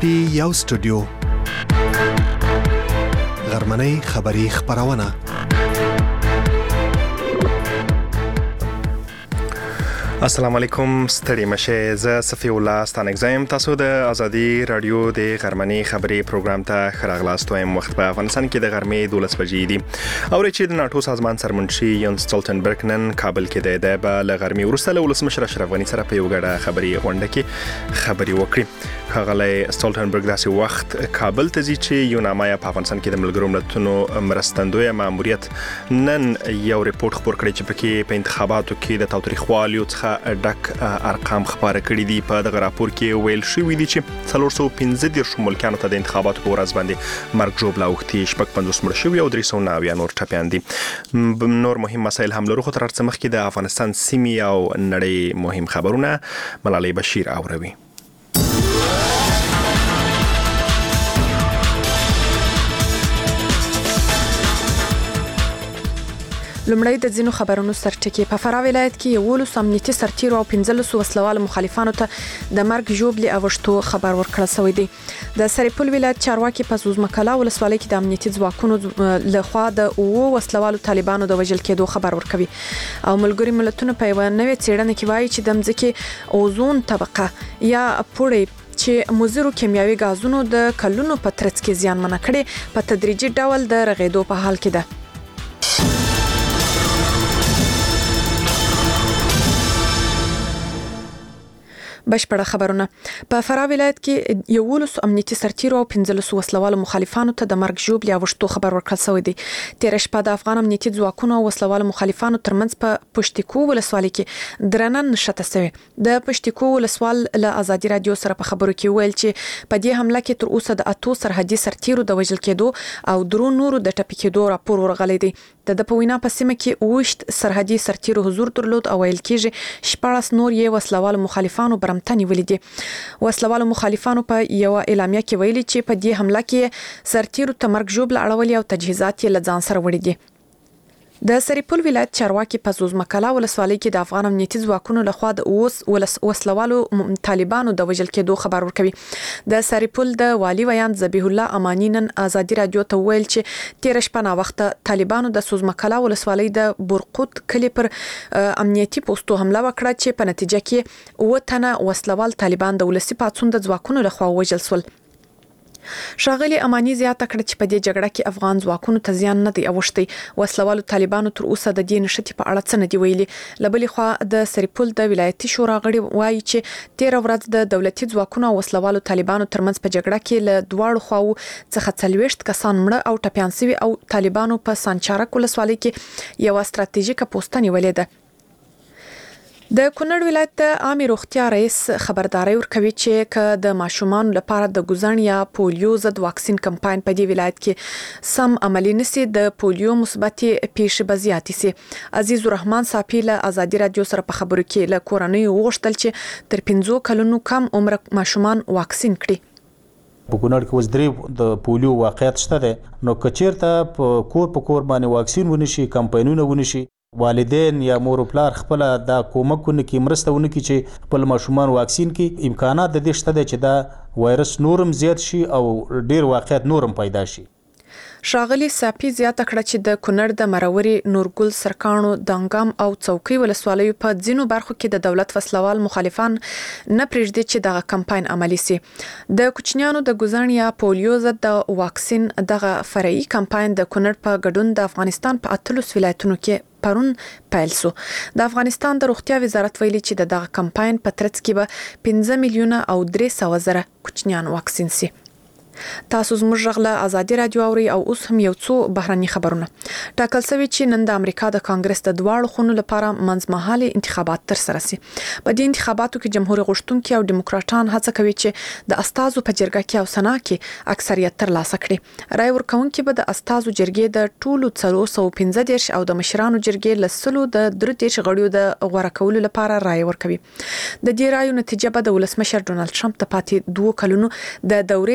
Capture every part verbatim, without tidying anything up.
پی یو سټوډیو غرمنۍ خبری خبرونه السلام علیکم ستړي مشه ز صفی الله ستانګزم تاسو د ازادي رادیو د غرمنۍ خبري پروګرام ته خراغلاست وایم. وخت په افغانستان کې د غرمې دولس بجې دي او چې د ناتو سازمان سرمنشي یون سټولټنبرګ نن کابل کې د د ل غرمې ورسره ولسمشر اشرف غنی سره په یو غړه خبري غونډه کې خبري وکړي. خغلی سټولټنبرګ داسې وخت کابل ته ځي چې یو نامه په افغانستان کې د ملګرو ملتونو مرستندوی ماموریت نن یو ریپورت خبر کړی چې پکې په انتخاباتو کې د تاوتریخوالي څخه ډک ارقام خبره کړي دي. په دغه راپور کې ویل شوی دی چې څلور سوه پنځه دېرش ملکانو ته د انتخاباتو په ورځ باندې مرګ ژوبله اوښتي، شپږ پنځوس مړه شوي او درې سوه نوي نور ټپیان دي. نور مهم مسایل هم لرو، خو تر هر څه مخکې د افغانستان سیمې او نړۍ مهم خبرونه ملالۍ بشیر اوروي. لومړی د ځینو خبرونو سرټکی. په فراه ولایت کې یولس امنیتي سرتیرو او پنځلس وسلوال مخالفانو ته د مرګ ژوبلې اوښتو خبر ورکړل شوی دی. د سرپل ولایت چارواکي په زوزمکلا ولسوالۍ کې د امنیتي ځواکونو لخوا د اوو وسلوالو طالبانو د وژل کېدو خبر ورکوي او ملګري ملتونو په یو نوې څېړنه کې وایي چې د مځکې اوزون طبقه یا پوړې چې مضرو کیمیاوي غازونو د کلونو په ترڅ کې زیانمنه کړي په تدریجي ډول د رغېدو په حال کې ده. بشپړه خبرونه. په فراه ولایت کې یولس امنیتي سرتیرو او پنځلس وسلوالو مخالفانو ته د مرګ ژوبلې اوښتو خبر ورکړل شوی دی. تېره شپه د افغان امنیتي ځواکونو او وسلوالو مخالفانو ترمنځ په پشتیکو ولسوالۍ کې درنه نښته شوې. د پشتیکو ولسوال له ازادي رادیو سره په خبرو کې ویل چې په دې حمله کې تر اوسه د اتو سرحدي سرتیرو د وژل کېدو او درو نورو د ټپي کېدو راپور ورغلی دی. د په وینا په سیمه کې اوښت سرحدي سرتیرو حضور درلود او ویل کېږي شپاړس نور یې وسلوالو مخالفانو برمته نیولي دي. وسلوالو مخالفانو په یو اعلامیه کې ویلي چې په دې حمله کې سرتیرو ته مرګ ژوبله اړولې او تجهیزات یې له ځان سره وړي دي. د سرپل ولایت چارواکي په زوزمکلا ولسوالۍ کې د افغان امنیتي ځواکونو لخوا د اوس وسلوالو طالبانو د وژل کېدو خبر ورکوي. د سرپل د والي ویان ذبیح الله امانی نن ازادي رادیو ته ویل چې تیر شپه نا وخت طالبانو د زوزمکلا ولسوالۍ د برقوت کلی پر امنیتي پوسټو حمله وکړه چې په نتیجه کې اوه تنه وسلوال طالبان د ولسي پاڅون د ځواکونو لخوا وژل شول. ښاغلي امانی زیاته کړه چې په دې جګړه کې افغان ځواکونو ته زیان نه دی اوښتی. وسلوالو طالبانو تر اوسه د دې نښتې په اړه څه نه دی ویلي. له بلې خوا د سرپل د ولایتي شورا غړي وایي چې تېره ورځ د دولتي ځواکونو او وسلوالو طالبانو ترمنځ په جګړه کې له دواړو خواو څخه څلوېښت کسان مړه او ټپیان شوي او طالبانو په سانچارک ولسوالۍ کې یوه ستراتیژیکه پوسته نیولې ده. د کونړ ولایت د عامې روغتیا رئیس خبرداري ورکوي چې که د ماشومان لپاره د ګوزن یا پولیو ضد واکسین کمپاین په دې ولایت کې سم عملی نشي د پولیو مثبتې پیښې به زیاتې شي. عزیز الرحمن صافي له ازادي رادیو سره په خبرو کې له کورنۍ وغوښتل چې تر پنځو کلونو کم عمر ماشومان واکسین کړي. په کونړ کې اوس درې د پولیو واقعیت شته ده، نو که چیرته په کور په کور باندې واکسین ونشي، کمپاینونه ونشي، والدین یا مور او پلار خپل دا کومکونه کې مرسته ونه کی چې خپل ماشومان واکسین کې امکانات د دې شته چې دا وایرس نورم زیات شي او ډیر واقعیت نورم پیدا شي. ښاغلي صافي زیاته کړه چې د کونړ د مروري، نورګل، سرکاڼو، دنګام او څوکۍ ولسوالیو په ځینو برخو کې د دولت وسلوال مخالفان نه پرېږدي چې دغه کمپاین عملی سي. د کوچنیانو د ګوزن یا پولیو ضد د واکسین دغه فرعي کمپاین د کونړ په ګډون د افغانستان په اتلس ولایتونو کې پرون پیل سو. د افغانستان د روغتیا وزارت ویلي چې دغه کمپاین په ترڅ کې به پنځه میلیونه او درې سوه زره کوچنیان واکسین سي. تاسو زموږ غږ له ازادي رادیو اورئ او اوس هم یو څو بهرني خبرونه. ټاکل شوی چې نن د امریکا د کانګرس د دواړو خونو لپاره منځمهاله انتخابات ترسره شي. په دې انتخاباتو کې جمهوریت غوښتونکي او دیموکراټان هڅه کوي چې د استازو په جرګه کې او سنا کې اکثریت ترلاسه کړي. رای ورکوونکي به د استازو جرګې د ټولو څلور سوه پنځه دېرش او د مشرانو جرګې له سلو د درې دېرش غړیو د غوره کولو لپاره رای ورکوي. د دې رایو نتیجه به د ولسمشر ډونالد ټرمپ د پاتې دوه کلونو د دورې تګلاره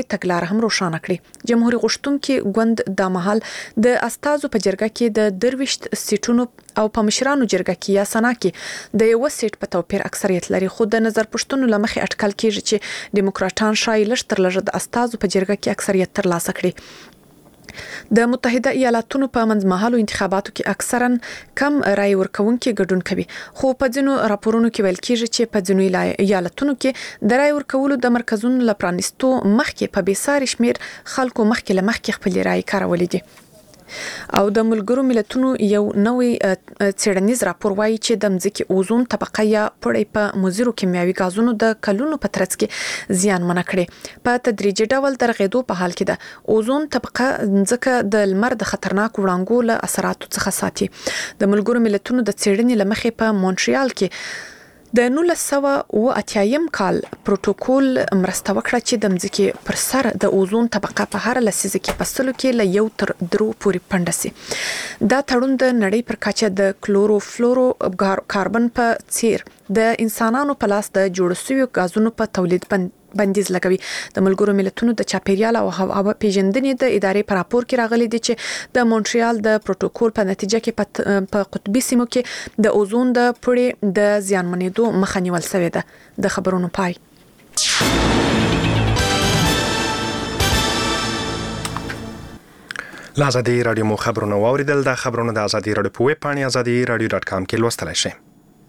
هم روښانه کړې. جمهوریت غوښتونکي ګوند د مهال د استازو په جرګه کې د درويشت سیټونو او په مشرانو جرګه کې یا سنا کې د یو سیټ په توپیر اکثریت لري، خو د نظر پښتون لمخې اټکل کیږي چې دیموکراټان شای لږ تر لږه د استازو په جرګه کې اکثریت ترلاسه کړي. د متحده ایالاتونو په منځمهالو انتخاباتو کې اکثرا کم رای ورکونکي ګډون کوي، خو په ځینو راپورونو کې ویل کیږي چې په ځینو ایالاتونو کې د رای ورکولو د مرکزونو لپرانستو مخکې په بیساري شمیر خلکو مخکې لمخکې خپل رای کارولې دي. او د ملګرو ملتونو یو نوې څېړنیز راپور وایي چې د مځکې اوزون طبقه یا پړې په مضرو کیمیاوي غازونو د کلونو په ترڅ کې زیانمن کړي. په تدریجي ډول د رغېدو په حال کې ده. اوزون طبقه ځکه د لمر د خطرناک وړانګو له اثراتو څخه ساتي. د ملګرو ملتونو د څېړنې لمخې په مونټریال کې د نولس سوه اوه اتیا کال پروتوکول مرسته وکړه چې د مځکې پر سر د اوزون طبقه په هر لسیزه کې په سلو کې له یو تر درو پورې پنډه سي. دا تړون د نړۍ پر کچه د کلوروفلورو کاربن په څیر د انسانانو په لاس د جوړ شویو غازونو په تولید بند بندیز لګوي. د ملګرو ملتونو د چاپیریال او هوا پیژندنې د ادارې په راپور کې راغلي دي چې د مونټریال د پروتوکول په نتیجه کې په قطبي سیمو کې د اوزون د پړې د زیانمنېدو مخه نیول شوې ده. د خبرونو پای. له ازادي رادیو مو خبرونه واوریدل. د خبرونو د ازادي رادیو په ویب پاڼې ازادي رادیو ډاټ کام کې لوستلای شئ.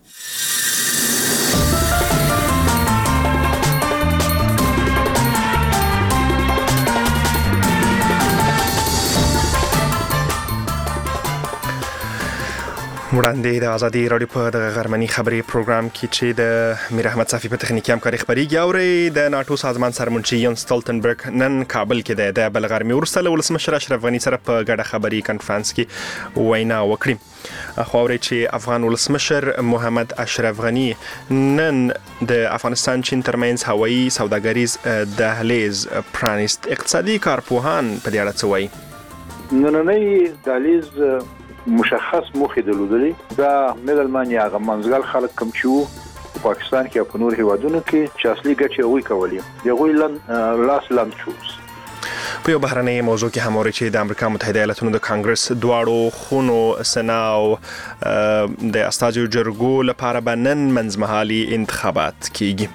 وړاندې د ازادي رادیو په د غرمنۍ خبري پروګرام کې چې د میر احمد صافي په تخنیکی همکاري خبريږي او د ناتو سازمان سرمنشي یون سټولټنبرګ نن کابل کې د بلغرمې ورسره ولسمشر اشرف غنی سره په ګډه خبري کانفرنس کې وینا وکړي. خو اوري چې افغان ولسمشر محمد اشرف غنی نن د افغانستان چین ترمنځ هوایي سوداګریز دهلیز پرانیست. اقتصادي کارپوهان په دې اړه څه وایي؟ نننۍ دهلیز مشخص موخې درلودلې. دا میدلمان یا غمنځګل خلک کم چې په پاکستان کې او په نور هیوادونو کې چې اصلي ګټې وي کولې یغوی لن لاس لاند چوز. په یو بهرنۍ موضوع کې هم اوري چې د امریکا متحده ایالاتونو د کانګرس دواړو خونو سنا او د استازو جرګو لپاره به نن منځمهالي انتخابات کیږي.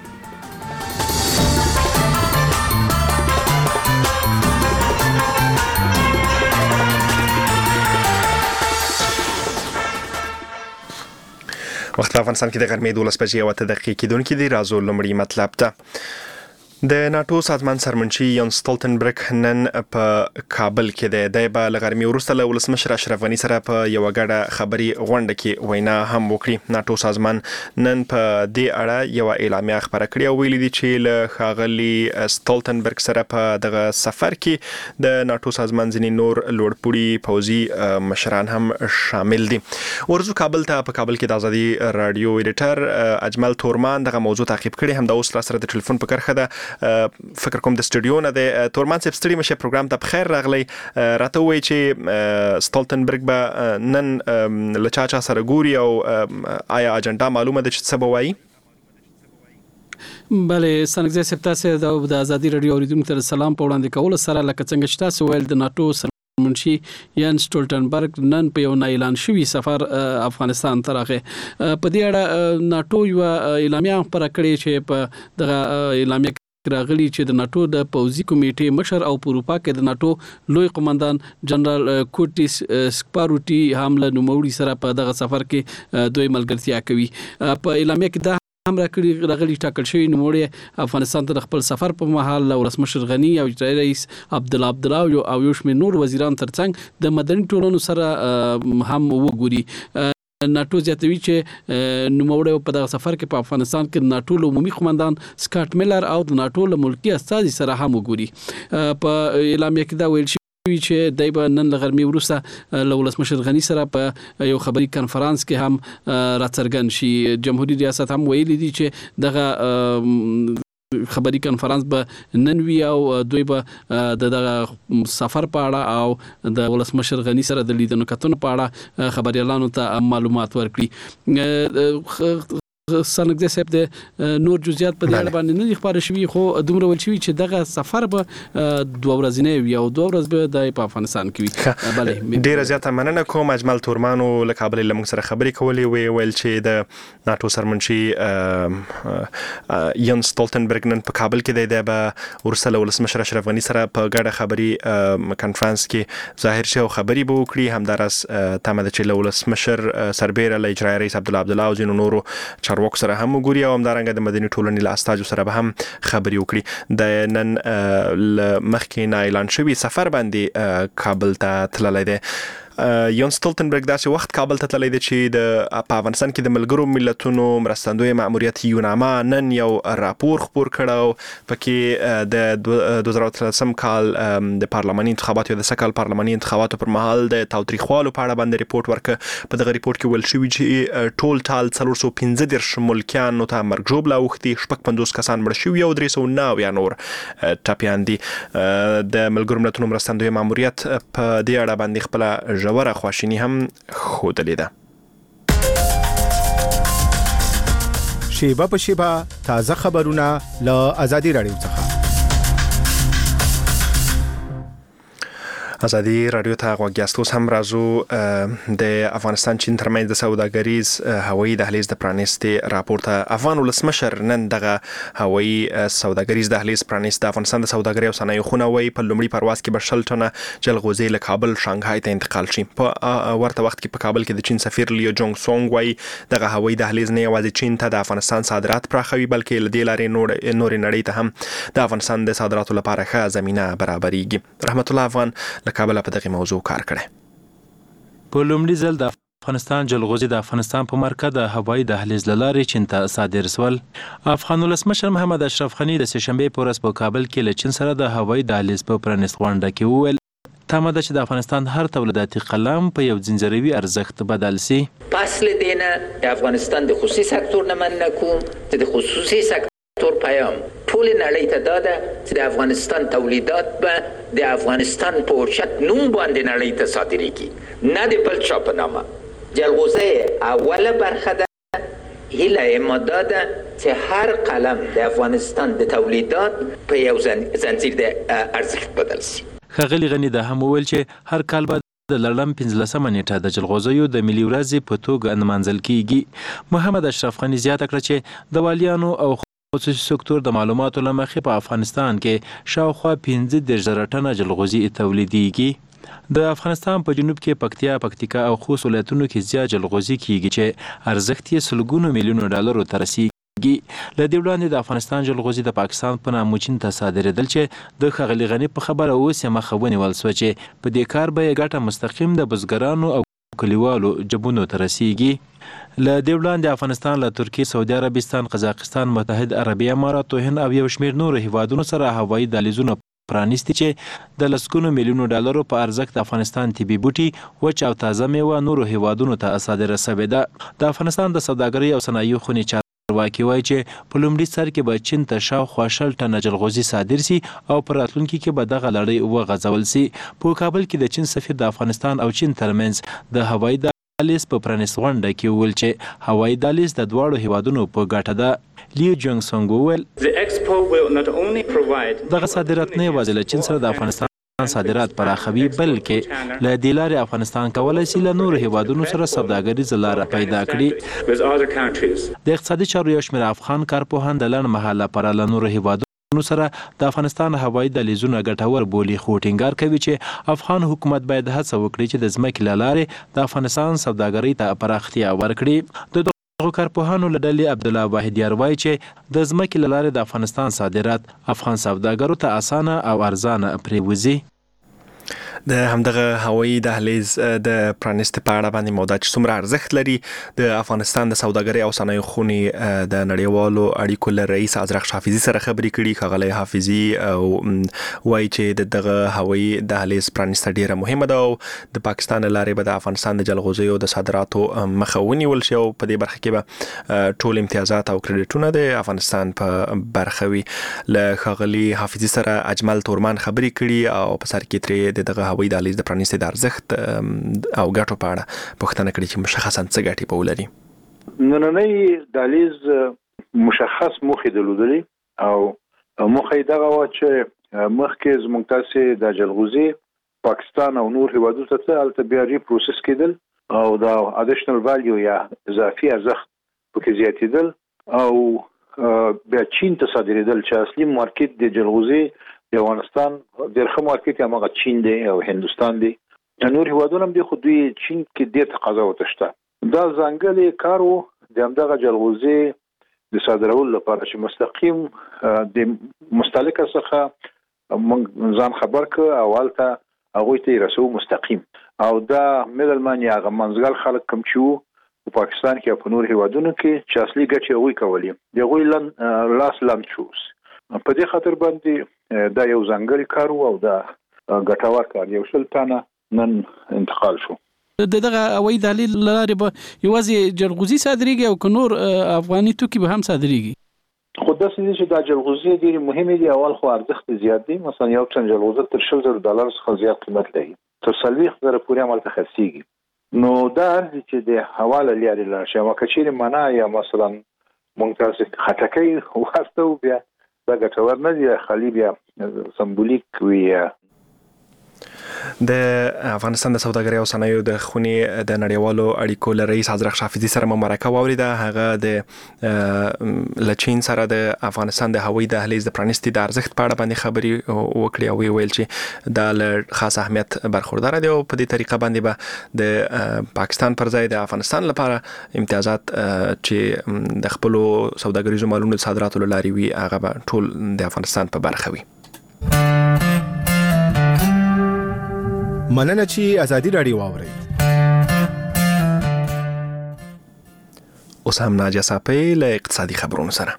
وخت افغانستان کې د غرمې دولس بجې او اته دقیقې کېدونکې دي. راځو لومړی مطلب ته. د ناتو سازمان سرمنشي یون سټولټنبرګ نن په کابل کې د دای په لغرمې وروسته له ولسمشر اشرف غنی سره په یو غړه خبري غونډه کې وینا هم وکړي. ناتو سازمان نن په دې اړه یو اعلامیه خبره کړې او ویلي دي چې له خاغلی سټولټنبرګ سره په دغه سفر کې د ناتو سازمان ځینې نور لوړپوړي پوځي مشران هم شامل دي. ورزو کابل ته په کابل کې د ازادي رادیو ایډیټر اجمل تورمان دغه موضوع تعقیب کړي. هم د اوس سره د ټلیفون په کرخه ده. فکر کوم د سټوډیو نه د تورمان صاحب ستړي مشه پروګرام ته بخیر راغلی. راته وایي چې سټولټنبرګ به نن لچا چا سره ګوري او آیا اجنډا معلومه ده چې څه به وایي؟ بله سنګزه سپتاسه د ازادي رادیو اوریدونکو ته سلام په وړاندې کول سره لکه څنګه چې تاسو ویل د ناتو منشي یان سټولټنبرګ نن په یو اعلان شوی سفر افغانستان ته راغی. په دې اړه ناتو یو اعلامیه پر کړی چې په دغه اعلامیه راغلی چې د ناتو د پوځي کمیټې مشر او په اروپا کې د ناتو لوی قومندان جنرال کوټیس سپاروټي حمله نوموړي سره په دغه سفر کې دوی ملګرتیا کوي. په اعلامیه کې دا هم راکړي راغلي ټاکل شوی نوموړي افغانستان ته خپل سفر په مهال ولسمشر غنی او اجرائیه رئیس عبد الله عبدالله او یو شمېر نور وزیران ترڅنګ د مدني ټولنو سره هم وګوري. ناتو زیاتوي چې نوموړی په دغه سفر کې په افغانستان کې ناتو عمومي قومندان سکاټ میلر او د ناتو ملکی استازي سره هم وګوري. په اعلامیه کې دا ویل شوی چې دای په نن لغرمې وروسته له ولسمشر غنی سره په یو خبري کانفرنس کې هم راڅرګند شي. جمهوریت ریاست هم ویلي دي چې دغه خبري کانفرنس به نن وی او دوی به د دغه سفر په اړه او د ولسمشر غنی سره د لیدنو کتنو په اړه خبريالانو ته معلومات ورکړي. سنګزه صاحب د نور جزئیات په دې اړه باندې نه خبرې شوي خو دومره ول شوي چې دغه سفر به دوه ورځې وي او دوه ورځې به د افغانستان کې وي. بله ډیره زیاته مننه کوم. اجمل تورمانو له کابل له موږ سره خبرې کولې وی ویل چې د ناتو سرمنشي یان سټولټنبرګ نن په کابل کې د به ورسله ولسمشر اشرف غنی سره په ګډه خبري کانفرنس کې ظاهر شو خبري به وکړي. همدارس تمه چې ولسمشر سربېره له اجرایي رئیس عبد الله عبدالله او ځینو نورو چارواکو سره هم وګوري او همدارنګه د مدني ټولنې له استازو سره به هم خبرې وکړي. د نن مخکې نه اعلان شوی سفر باندې کابل ته تللی دی. یان سټولټنبرګ داسې وخت کابل ته تللی دی چې د په افغانستان کې د ملګرو ملتونو مرستندوی ماموریت یوناما نن یو راپور خپور کړو پکې د دوه زره اتلسم کال د پارلماني انتخاباتو د سکهال پارلماني انتخاباتو پر مهال د تاوتریخوالو په اړه باندې ریپورت ورکړ. په دغه ریپورت کې ویل شوی چې ټول ټال څلور سوه پنځه دېرش ملکیانو ته مرګ ژوبله اوښتي، شپږ پنځوس کسان مړه شوي او درې سوه نهه اویا نور ټپیان دي. د ملګرو ملتونو مرستندوی ماموریت په دې اړه باندې خپله ژوره خواشیني هم ښودلې ده. شیبه په شیبه تازه خبرونه له آزادي رادیو څخه. آزادي رادیو ته غوږ یاست. اوس هم راځو د افغانستان چین ترمنځ د سوداګریز هوایي دهلیز د پرانیستې راپور ته. افغان ولسمشر نن دغه هوایي سوداګریز دهلیز پرانیست. د افغانستان د سوداګرۍ او صنایعو خونه وایي په لومړي پرواز کې به شل ټنه جلغوزي له کابل شانګهای ته انتقال شي. په ورته وخت کې په کابل کې د چین سفیر لیو جونګ سونګ وایي دغه هوایي دهلیز نه یوازې چین ته د افغانستان صادرات پراخوي بلکې له دې لارې نورې نړۍ ته هم د افغانستان د صادراتو لپاره ښه زمینه برابرېږي. رحمت الله افغان کابل په دغه موضوع کار کړی. په لومړي ځل د افغانستان جلغوزي د افغانستان په مرکه د هوایي دهلیز له لارې چین ته صادر شول. افغان ولسمشر محمد اشرف غني د سهشنبې په ورځ په کابل کې له چین سره د هوایي دهلیز په پرانیست غونډه کې وویل تمه ده چې د افغانستان هر تولیداتي قلم په یو ځنځیروي ارزښت بدل شي. فصل دینه د افغانستان د خصوصي سکتور نه مننه کوم چې د خصوصي سکتور پیام ټول نړۍ ته دا ده چې د افغانستان تولیدات به د افغانستان په اوچت نوم باندې نړۍ ته صادریږي، نه د بل چا په نامه. جلغوزه اوله برخه ده. هیله ما دا ده چې هر قلم د افغانستان د تولیدات په یو زنجیر د ارزښت بدل شي. ښاغلي غني دا هم وویل چې هر کال به د لړم پنځلسمه نیټه د جلغوزیو د ملي ورځې په توګه نمانځل کیږي. محمد اشرف غني زیاته کړه چې د والیانو او خصوصي سکتور د معلوماتو له مخې په افغانستان کې شاوخوا پنځه دېرش زره ټنه جلغوزي تولیدېږي. د افغانستان په جنوب کې پکتیا، پکتیکا او خوست ولایتونو کې زیات جلغوزي کیږي چې ارزښت یې سلګونو میلیونو ډالرو ته رسیږي. له دې وړاندې د افغانستان جلغوزي د پاکستان په نامه چین ته صادرېدل چې د ښاغلي غني په خبره اوس یې مخه ونیول سوه چې په دې کار به یې ګټه مستقیم د بزګرانو او کلیوالو جبونو ته رسیږي. له دې وړاندې افغانستان له ترکیې، سعودي عربستان، قزاقستان، متحد عربي امارات، هند او یو شمېر نورو هیوادونو سره هوایي دهلیزونه پرانیستي چې د لسګونو میلیونو ډالرو په ارزښت د افغانستان طبي بوټي، وچ او تازه میوه نورو هیوادونو ته صادره شوې ده. د افغانستان د سوداګرۍ او صنایعو خونې چارواکي وایي چې په لومړي سر کې به چین ته شاوخوا شل ټنه جلغوزي صادر شي او په راتلونکي کې به دغه لړۍ وغځول شي. په کابل کې د چین سفیر د افغانستان او چین ترمنځ د هوایي دهلیز په پرانیست غونډه کې وویل چې هوایي دهلیز د دواړو هیوادونو په ګټه ده. لیو جونګ سونګ وویل دغه صادرات نه یوازې له چین سره د افغانستان صادرات پراخوي بلکې له دې لارې افغانستان کولی شي له نورو هیوادونو سره سوداګریزه لاره پیدا کړي. د اقتصادي چارو یو شمېر افغان کارپوهان د لنډ مهال لپاره له نورو هیوادونو سره د افغانستان هوایي دهلیزونه ګټور بولي، خو ټینګار کوي چې افغان حکومت باید هڅه وکړي چې د ځمکې له لارې د افغانستان سوداګرۍ ته پراختیا ورکړي. د دغو کارپوهانو له ډلې عبدالله واحدیار وایي چې د ځمکې له لارې د افغانستان صادرات افغان سوداګرو ته اسانه او ارزانه پرېوځي. د همدغه هوایي دهلیز د پرانیستي په اړه باندې موضوع چې څومره ارزښت لري د افغانستان د سوداګرۍ او صنایعو خونې د نړیوالو اړیکو له رئیس ازرق حافظي سره خبرې کړي. ښاغلی حافظي وایي چې دغه هوایي دهلیز پرانیسته ډیره مهمه ده او د پاکستان له لارې به د افغانستان د جلغوزیو د صادراتو مخه ونیول شي او په دې برخه کې به ټول امتیازات او کریډټونه د افغانستان په برخه وي. له ښاغلي حافظي سره اجمل تورمان خبرې کړي او په سر کې ترې دغه هوایي دهلیز د پرانیستي د ارزښت او ګټو په اړه پوښتنه کړې چې مشخصاً څه ګټې به ولري. نننۍ دهلیز مشخص موخې درلودلې او موخې دغه و چې مخکې زموږ تاسې د جلغوزي پاکستان او نور هیوادونو ته البته بیا ری پروسس کېدل او دا اډیشنل ویلیو یا اضافي ارزښت پکې زیاتېدل او بیا چین ته صادرېدل چې اصلي مارکیټ د جلغوزي د افغانستان ډېر ښه مارکیټ یې هغه چین دی او هندوستان دی. نور هیوادونه هم دي خو دوی چین کې ډېر تقاضا ورته شته. دا ځانګړی کار و د همدغه جلغوزي د صادرولو لپاره چې مستقیم د مستهلک څخه موږ ځان خبر کړ او هلته هغوی ته یې رسو مستقیم او دا میډلمن یا هغه منځګړ خلک کوم چې وو په پاکستان کې او په نور هیوادونو کې چې اصلي ګټې هغوی کولې د هغوی لاس لاندې شوس. په دې خاطر باندې دا یو ځانګړی کار و او دا ګټور کار یو شل تنه نن انتقال شو. دغه هوایي دهلیز لارې به یوازې جلغوزي صادریږي او که نور افغاني توکي به هم صادریږي؟ خو داسې دي چې دا جلغوزي ډېرې مهمې دي. اول خو ارزښت زیات دی، مثلا یو ټن جلغوزه تر شل زره ډالر څخه زیات قیمت لري، تر څلوېښت زره پورې هم هلته خرڅېږي. نو دا ارزي چې د حواله لارې لاړ شي. اما که چېرې منا یا مثلا موږ تاسې خټکی واستوو بیا دا ګټور نه دي، خالي بیا سمبولیک وي. د افغانستان د سوداګرۍ او صنایعو د خونې د نړیوالو اړیکو له رئیس حضرت حافظي سره مرکه واوریده. هغه د لچین سره د افغانستان د هوایي دهلیز د پرانیستي د ارزښت په اړه باندې خبرې وکړې او ویل چې دا له خاص اهمیت برخوردار دی او په دې طریقه باندې به د پاکستان پر ځای د افغانستان لپاره امتیازات چې د خپل سوداګریزو مالونو صادراتو لاري وي هغه به ټول د افغانستان په برخه وي. مننه چې ازادي راډیو واورئ. اوس هم ناجیه صافی له اقتصادي خبرونو سره.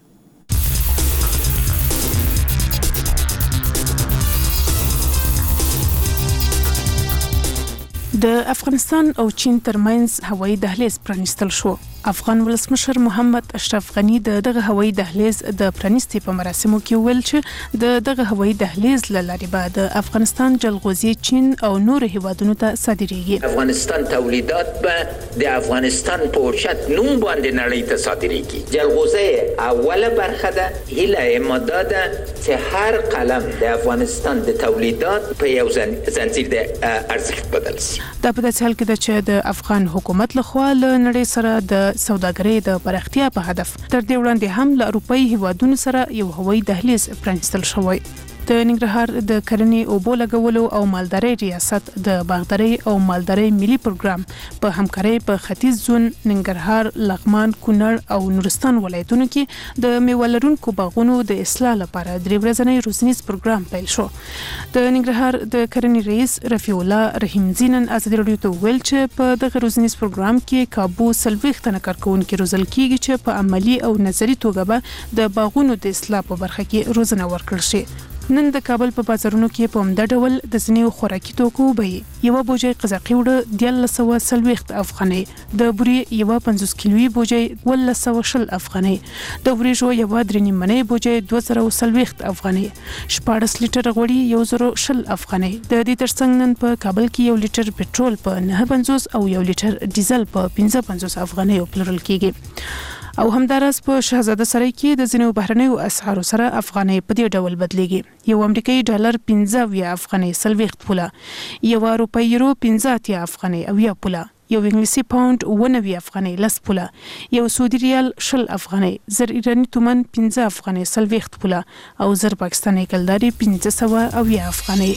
د افغانستان او چین ترمنځ هوایي دهلیز پرانیستل شو. افغان ولسمشر محمد اشرف غنی د دغه هوایي دهلیز د پرانیستي په مراسمو کې ویل چې د دغه هوایي دهلیز له لارې به د افغانستان جلغوزي چین او نور هیوادونو ته صادریږي. افغانستان تولیدات به د افغانستان په ورشت نوم باندې نړۍ ته صادریږي. جلغوزه اوله برخه ده. هیله ما ده چې هر قلم د افغانستان د تولیدات په یو زنجیر د ارزښت بدل شي. دا په داسې حال کې ده چې د افغان حکومت لخوا له نړۍ سره د سوداګرۍ د پراختیا په هدف تر دې وړاندې هم له اروپایي هیوادونو سره یو هوایي دهلیز پرانیستل شوی. د ننګرهار د کرنې اوبو لګولو او مالدارۍ ریاست د باغدارۍ او مالدارۍ ملي پروګرام په همکارۍ په ختیځ زون ننګرهار، لغمان، کونړ او نورستان ولایتونو کې د میوه لرونکو باغونو د اصلاح لپاره درې ورځنی روزنیز پروګرام پیل شو. د ننګرهار د کرنې رئیس رفیع الله رحیمزی نن ازادي راډیو ته ویل چې په دغه روزنیز پروګرام کې کابو څلوېښت تنه کارکوونکي روزل کیږي چې په عملی او نظري توګه به د باغونو د اصلاح په برخه کې روزنه ورکړل شي. نن د کابل په بازارونو کې په همدا ډول د ځینې خوراکي توکو بیې یوه بوجۍ قزاقي اوړه دیارلس سوه څلوېښت افغانۍ، د بورې یوه پنځوس کیلوي بوجۍ اوولس سوه شل افغانۍ، د وریژو یوه درې نیمنۍ بوجۍ دوه زره څلوېښت افغانۍ، شپاړس لیټر غوړي یو زره شل افغانۍ. د دې ترڅنګ نن په کابل کې یو لیټر پټرول په نهه پنځوس او یو لیټر ډیزل په پنځه پنځوس افغانۍ پلورل کیږي. او همداراز په شهزاده سرای کې د ځینو بهرنیو اسعارو سره افغانۍ په دې ډول بدلیږي. یو امریکایي ډالر پنځه اویا افغانۍ څلوېښت پوله، یو اروپایي یورو پنځه اتیا افغانۍ اویا پوله، یو انګلیسي پاوند اوه نوي افغانۍ لس پوله، یو سعودي ریال شل افغانۍ، زر ایراني تومن پنځه افغانۍ څلوېښت پوله او زر پاکستاني کلداري پنځه سوه اویا افغانۍ.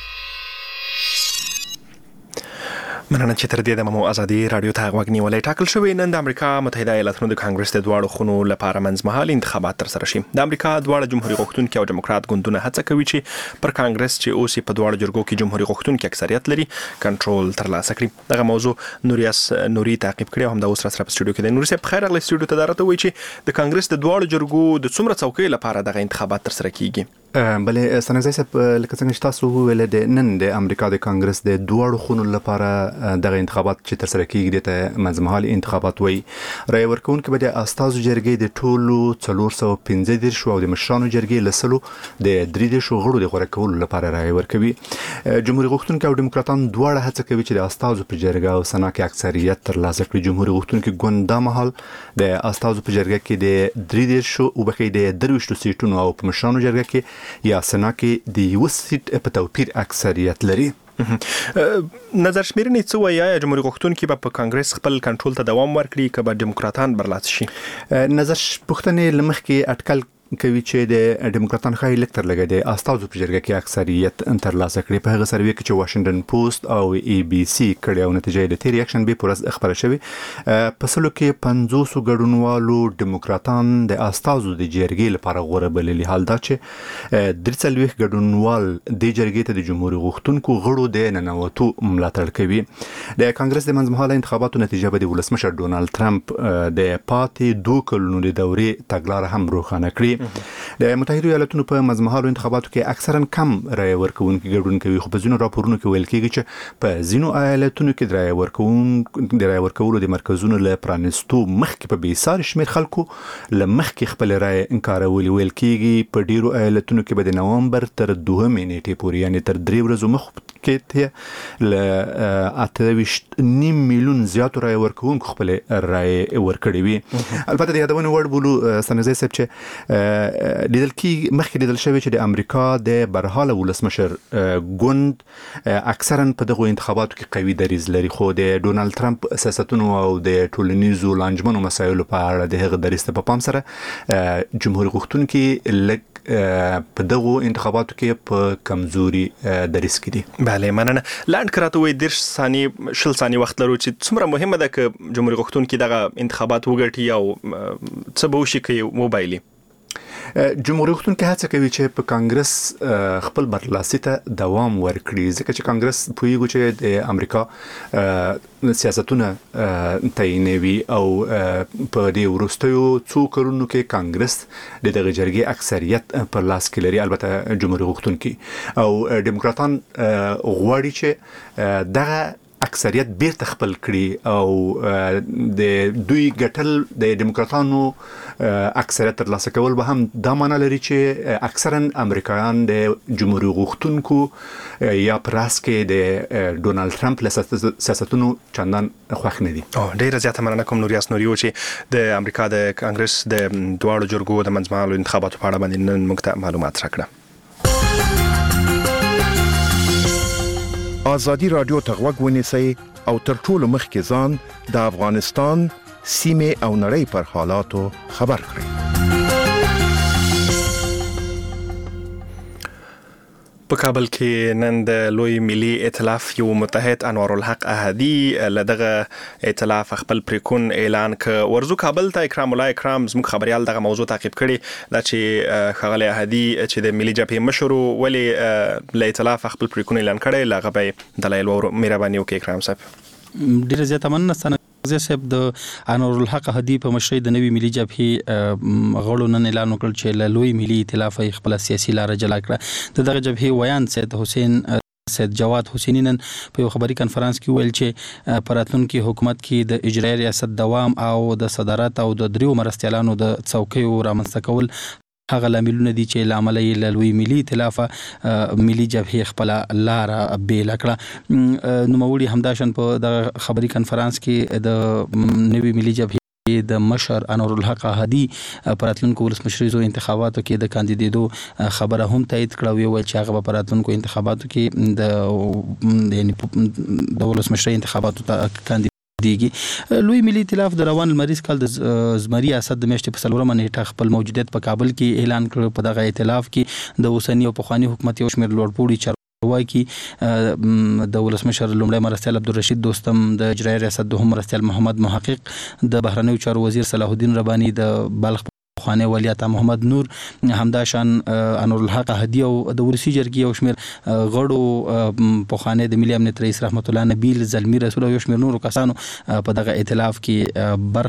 مننه چې تر دې د مو ازادي راډیو ته غوږ نیولای. ټاکل شوی نن د امریکا متحده ایالاتونو د کانګرس د دواړو خونو لپاره منځمهال انتخابات ترسره شي. د امریکا دواړه جمهوریت غوښتونکي او ډیموکرات ګوندونه هڅه کوي چې پر کانګرس چې اوس په دواړو جرګو کې جمهوریت غوښتونکي اکثریت لري کنټرول ترلاسه کړي. دغه موضوع نوریاس نوري تعقیب کړي او هم د اوس سره په سټوډیو کې د نوري صاحب خیر اغلی سټوډیو ته درته وایي چې د کانګرس د دواړو جرګو د څومره څوکۍ لپاره دغه انتخابات ترسره کیږي. بلې سنګزای صاحب لکه څنګه چې تاسو ویل د نن د امریکا د کانګرس د دوړو خونو لپاره دغه انتخابات چې تر سره کیږي د منځمهالي انتخابات وي رای ورکوونکي به د استازو جرګې د ټولو څلور سوه پنځه دېرش او د مشرانو جرګې لسلو د درې دېرش غړو د غوړه کولو لپاره رای ورکوي. جمهوریت غوښتونکي او دیموکراتان دواړه هڅه کوي چې د استازو په جرګه او سنا کې اکثریت ترلاسه کړي. جمهوریت غوښتونکي ګوند دا مهال د استازو په جرګه کې د درې دېرش او بقې د درويشتو سیټونو او په مشرانو جرګه کې یا سنا کې د یو سیټ په توپیر اکثریت لري. نظر شمیرنې څه وایي یا جمهوریت غوښتونکي به په کانګرس خپل کنټرول ته دوام ورکړي که به دیموکراتان برلاسی شي؟ نظر پوښتنې لمخ کې اټکل کوي چې د دیموکراتان خای لکتر لګي د استازو په جرګه کې اکثریت ترلاسه کړي. په هغه سروي کې چې واشنگټن پوسټ او ای بي سي کړي او نتیجه د تیر اکشن به پرز خبره شوی په سلو کې پنځوس ګډونوالو دیموکراتان د استازو د جرګې لپاره غوړه بللي. حال دا چې درڅلويخ ګډونوال د جرګې ته د جمهوریت غوښتونکو غړو د ننوتو ملاتړ کوي. د کانګرس د منځمهاله انتخاباتو نتیجه به د ولسمشر ډونالد ټرمپ د پاتې دوه کلونو د دورې تګلارې هم روښانه کړي. د متحده ایالاتونو په منځمهالو انتخاباتو کې اکثرا کم رای ورکوونکي ګډون کوي، خو په ځینو راپورونو کې ویل کېږي چې په ځینو ایالاتونو کې د رای ورکوونکو د رای ورکولو د مرکزونو له پرانستو مخکې په بېساري شمېر خلکو له مخکې خپل رای انکارولي. ویل کېږي په ډیرو ایالاتونو کې به د نومبر تر دوهمې نیټې پورې یعنې تر درې ورځو مخکې ته له اته ویشت نیم میلیون زیاتو رای ورکوونکو خپل رای ورکړي وي. البته د یادونې وړ بولو سنځای صاحب چې لیدل کی مخکې لیدل شوی چې د امریکا د برحاله ولسمشر ګوند اکثرا په دغه انتخاباتو کې قوي دریځ لري، خو د ډونالد ټرمپ سیاستونو او د ټولنیزو لانجمنو مسایلو په اړه د هغه دریځ ته په پام سره جمهوریت غوښتونکي لک په دغه انتخاباتو کې په کمزوري دریځ کې دي. بله مننه. لاند کراته وي د ثانیه شل ثانیه وخت لرو چې څومره مهمه ده چې جمهوریت غوښتونکي دغه انتخابات وګټي او څه به وشي کوي موبایلي. جمهوریت غوښتونکي هڅه کوي چې په کانګرس خپل برلاسي ته دوام ورکړي، ځکه چې کانګرس پوهیږي چې د امریکا سیاستونه تعینوي او په دې وروستیو څو کلونو کې کانګرس د دغه جرګې اکثریت پر لاس کې لري. البته جمهوریت غوښتونکي او دیموکراتان غواړي چې دغه اکثریت بیرته خپل کړي او د دوی ګټل د دیموکراتانو اکثریت ترلاسه کول به هم دا معنی لري چې اکثرا امریکایان د جمهوریت غوښتونکو یا پراس کې د ډونالد ټرمپ له سیاستونو چندان خوښ نه دي. او ډیره زیاته مننه کوم نوریاس نوریو چې د امریکا د کانګرس د دواړو جرګو د منځمهالو انتخاباتو په اړه باندې نن موږ ته معلومات راکړه. ازادي رادیو ته غوږ ونیسئ او تر ټولو مخکې ځان د افغانستان سیمې او نړۍ پر حالاتو خبر کړئ. په کابل کې نن د لوی ملي ائتلاف یو متحد انوار الحق احدي لدغه ائتلاف خپل پریکون اعلان ک ورزو کابل ته اکرام الله اکرام زموږ خبريال دغه موضوع تعقیب کړي دا چې خغل احدي چې د ملي جبهه مشر ولی ل ائتلاف خپل پریکون اعلان کړي لغه دلایل او مهرباني وکړي. اکرام صاحب ډیر زیاته مننه زه صاحب د انور الحق هدی په مشرۍ د نوي ملي جبهه غړو نن اعلان وکړ چې له لوی ملي ائتلاف خپل سیاسي لار جلا کړه. د دغه جبهه ویان سید حسین سید جواد حسینی نن په یو خبري کانفرنس کې ویل چې پراتونکو حکومت کې د اجرایي ریاست دوام او د صدارت او د دریو مرستیالانو د څوکیو رامنځته کول هغه لاملونه دي چې لامل یې له لوی ملي ائتلاف ملي جبهه خپل لار بیل کړه. نو موري همداشن په د خبري کانفرنس کې د نوي ملي جبهه د مشر انور الحق هدی پراتونکو ولسمشریزو انتخاباتو کې د کاندیدېدو خبره هم تایید کړه او چې هغه پراتونکو انتخاباتو کې د یعنی د ولسمشری انتخاباتو ته کاندید دیږي. لوی ملي ائتلاف د روان المریض کال د زمری اسد د میاشتې په څلورمه نیټه خپل موجودیت په کابل کې اعلان کړ. په دغه ائتلاف کې د اوسنی او پخوانی حکومت یو شمېر لوړپوړي چارواکي کې د ولسمشر لومړی مرستیال عبدالرشید دوستم، د اجرایي ریاست دوهم مرستیال محمد محقق، د بهرنیو چارو وزیر صلاح الدین ربانی، د بلخ خانه ولیعت محمد نور، همداشان انور الحق هدی او د ولسی جرګي او شمیر غړو په خانه د ملي امنیت رئیس رحمت الله نبیل زلمی رسول او شمیر نور کسانو په دغه ائتلاف کې برخه